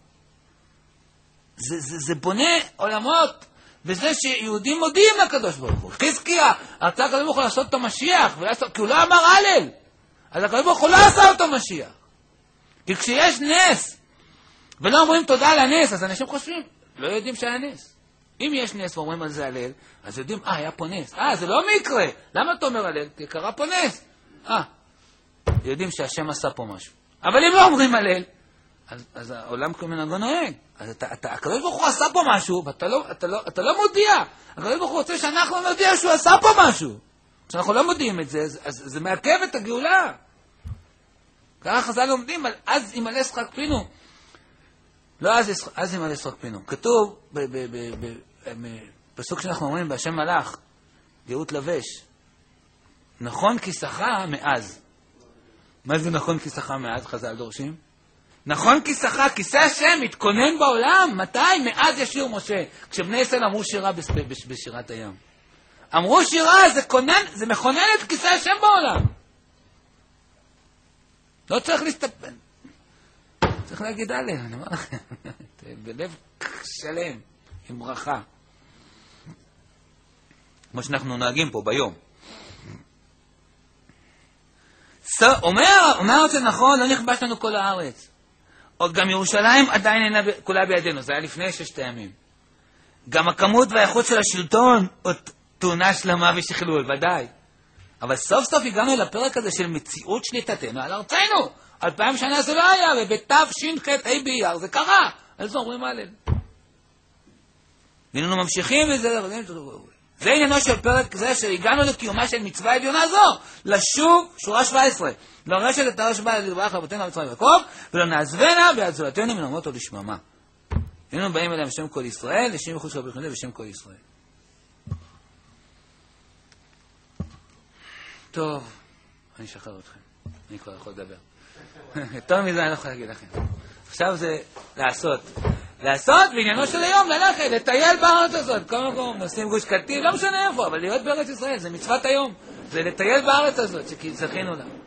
זה בונה עולמות. בזה שיהודים מודיעים לקדוש ברוך הוא. חזקיה, רצה הקדוש ברוך הוא לעשות אותו משיח, כי הוא לא אמר הלל. אז הקדוש ברוך הוא לא עשה אותו משיח. כי כשיש נס, ולא אומרים תודה על הנס, אז אנשים חושבים, לא יודעים שהיה נס. אם יש נס ואומרים על זה הלל, אז יודעים, היה פה נס. זה לא מקרה. למה אתה אומר הלל? כי קרה פה נס. יודעים שהשם עשה פה משהו. אבל אם לא אומרים הלל, אז העולם כמנהגו נוהג. אז הקדוש ברוך הוא עשה פה משהו, ואתה לא מודיע. הקדוש ברוך הוא רוצה שאנחנו נודיע שהוא עשה פה משהו. כשאנחנו לא מודיעים את זה, אז זה מעכב את הגאולה. ככה חז"ל לומדים, אז ימלא שחק פינו. לא אז ימלא שחק פינו. כתוב, בפסוק שאנחנו אומרים, בהשם מלאך, גאות לבש, נכון כיסחה מאז. מה זה נכון כיסחה מאז, חז"ל דורשים? נכון כיסחה, כיסא השם התכונן בעולם. מתי? מאז ישיר משה. כשבני ישראל אמרו שירה בשירת הים. אמרו שירה, זה מכונן את כיסא השם בעולם. לא צריך להסתפק. צריך להגיד עליה, אני אומר לכם. בלב שלם, עם ברכה. כמו שאנחנו נוהגים פה ביום. אומר זה נכון, לא נכבש לנו כל הארץ. עוד גם ירושלים עדיין אינה כולה בידינו, זה היה לפני 6 ימים. גם הכמות והאיכות של השלטון עוד תאונה שלמה ושכלול, ודאי. אבל סוף סוף הגענו לפרק הזה של מציאות שליטתנו על ארצנו. 2000 שנה זה לא היה, ובתש"ח באייר זה קרה. על זה אומרים הלל. ואנחנו ממשיכים וזה... זה עניינו של פרק זה שהגענו לקיומה של מצווה עליונה זו, לשוב, שורה 17, לרשת את הרש בעל לברך רבותינו במצרים ויעקב, ולא נעזבנה ביד זולתנו מן אומות או לשממה. היינו באים אליהם בשם כל ישראל, לשם מחוץ רבי חנדה בשם כל ישראל. טוב, אני אשחרר אתכם, אני כבר יכול לדבר. יותר מזה אני לא יכול להגיד לכם. עכשיו זה לעשות. לעשות בעניינו של היום, ללכת, לטייל בארץ הזאת. כל מקום, נוסעים גוש קטיף, לא משנה איפה, אבל להיות בארץ ישראל, זה מצוות היום. זה לטייל בארץ הזאת, שזכינו לה.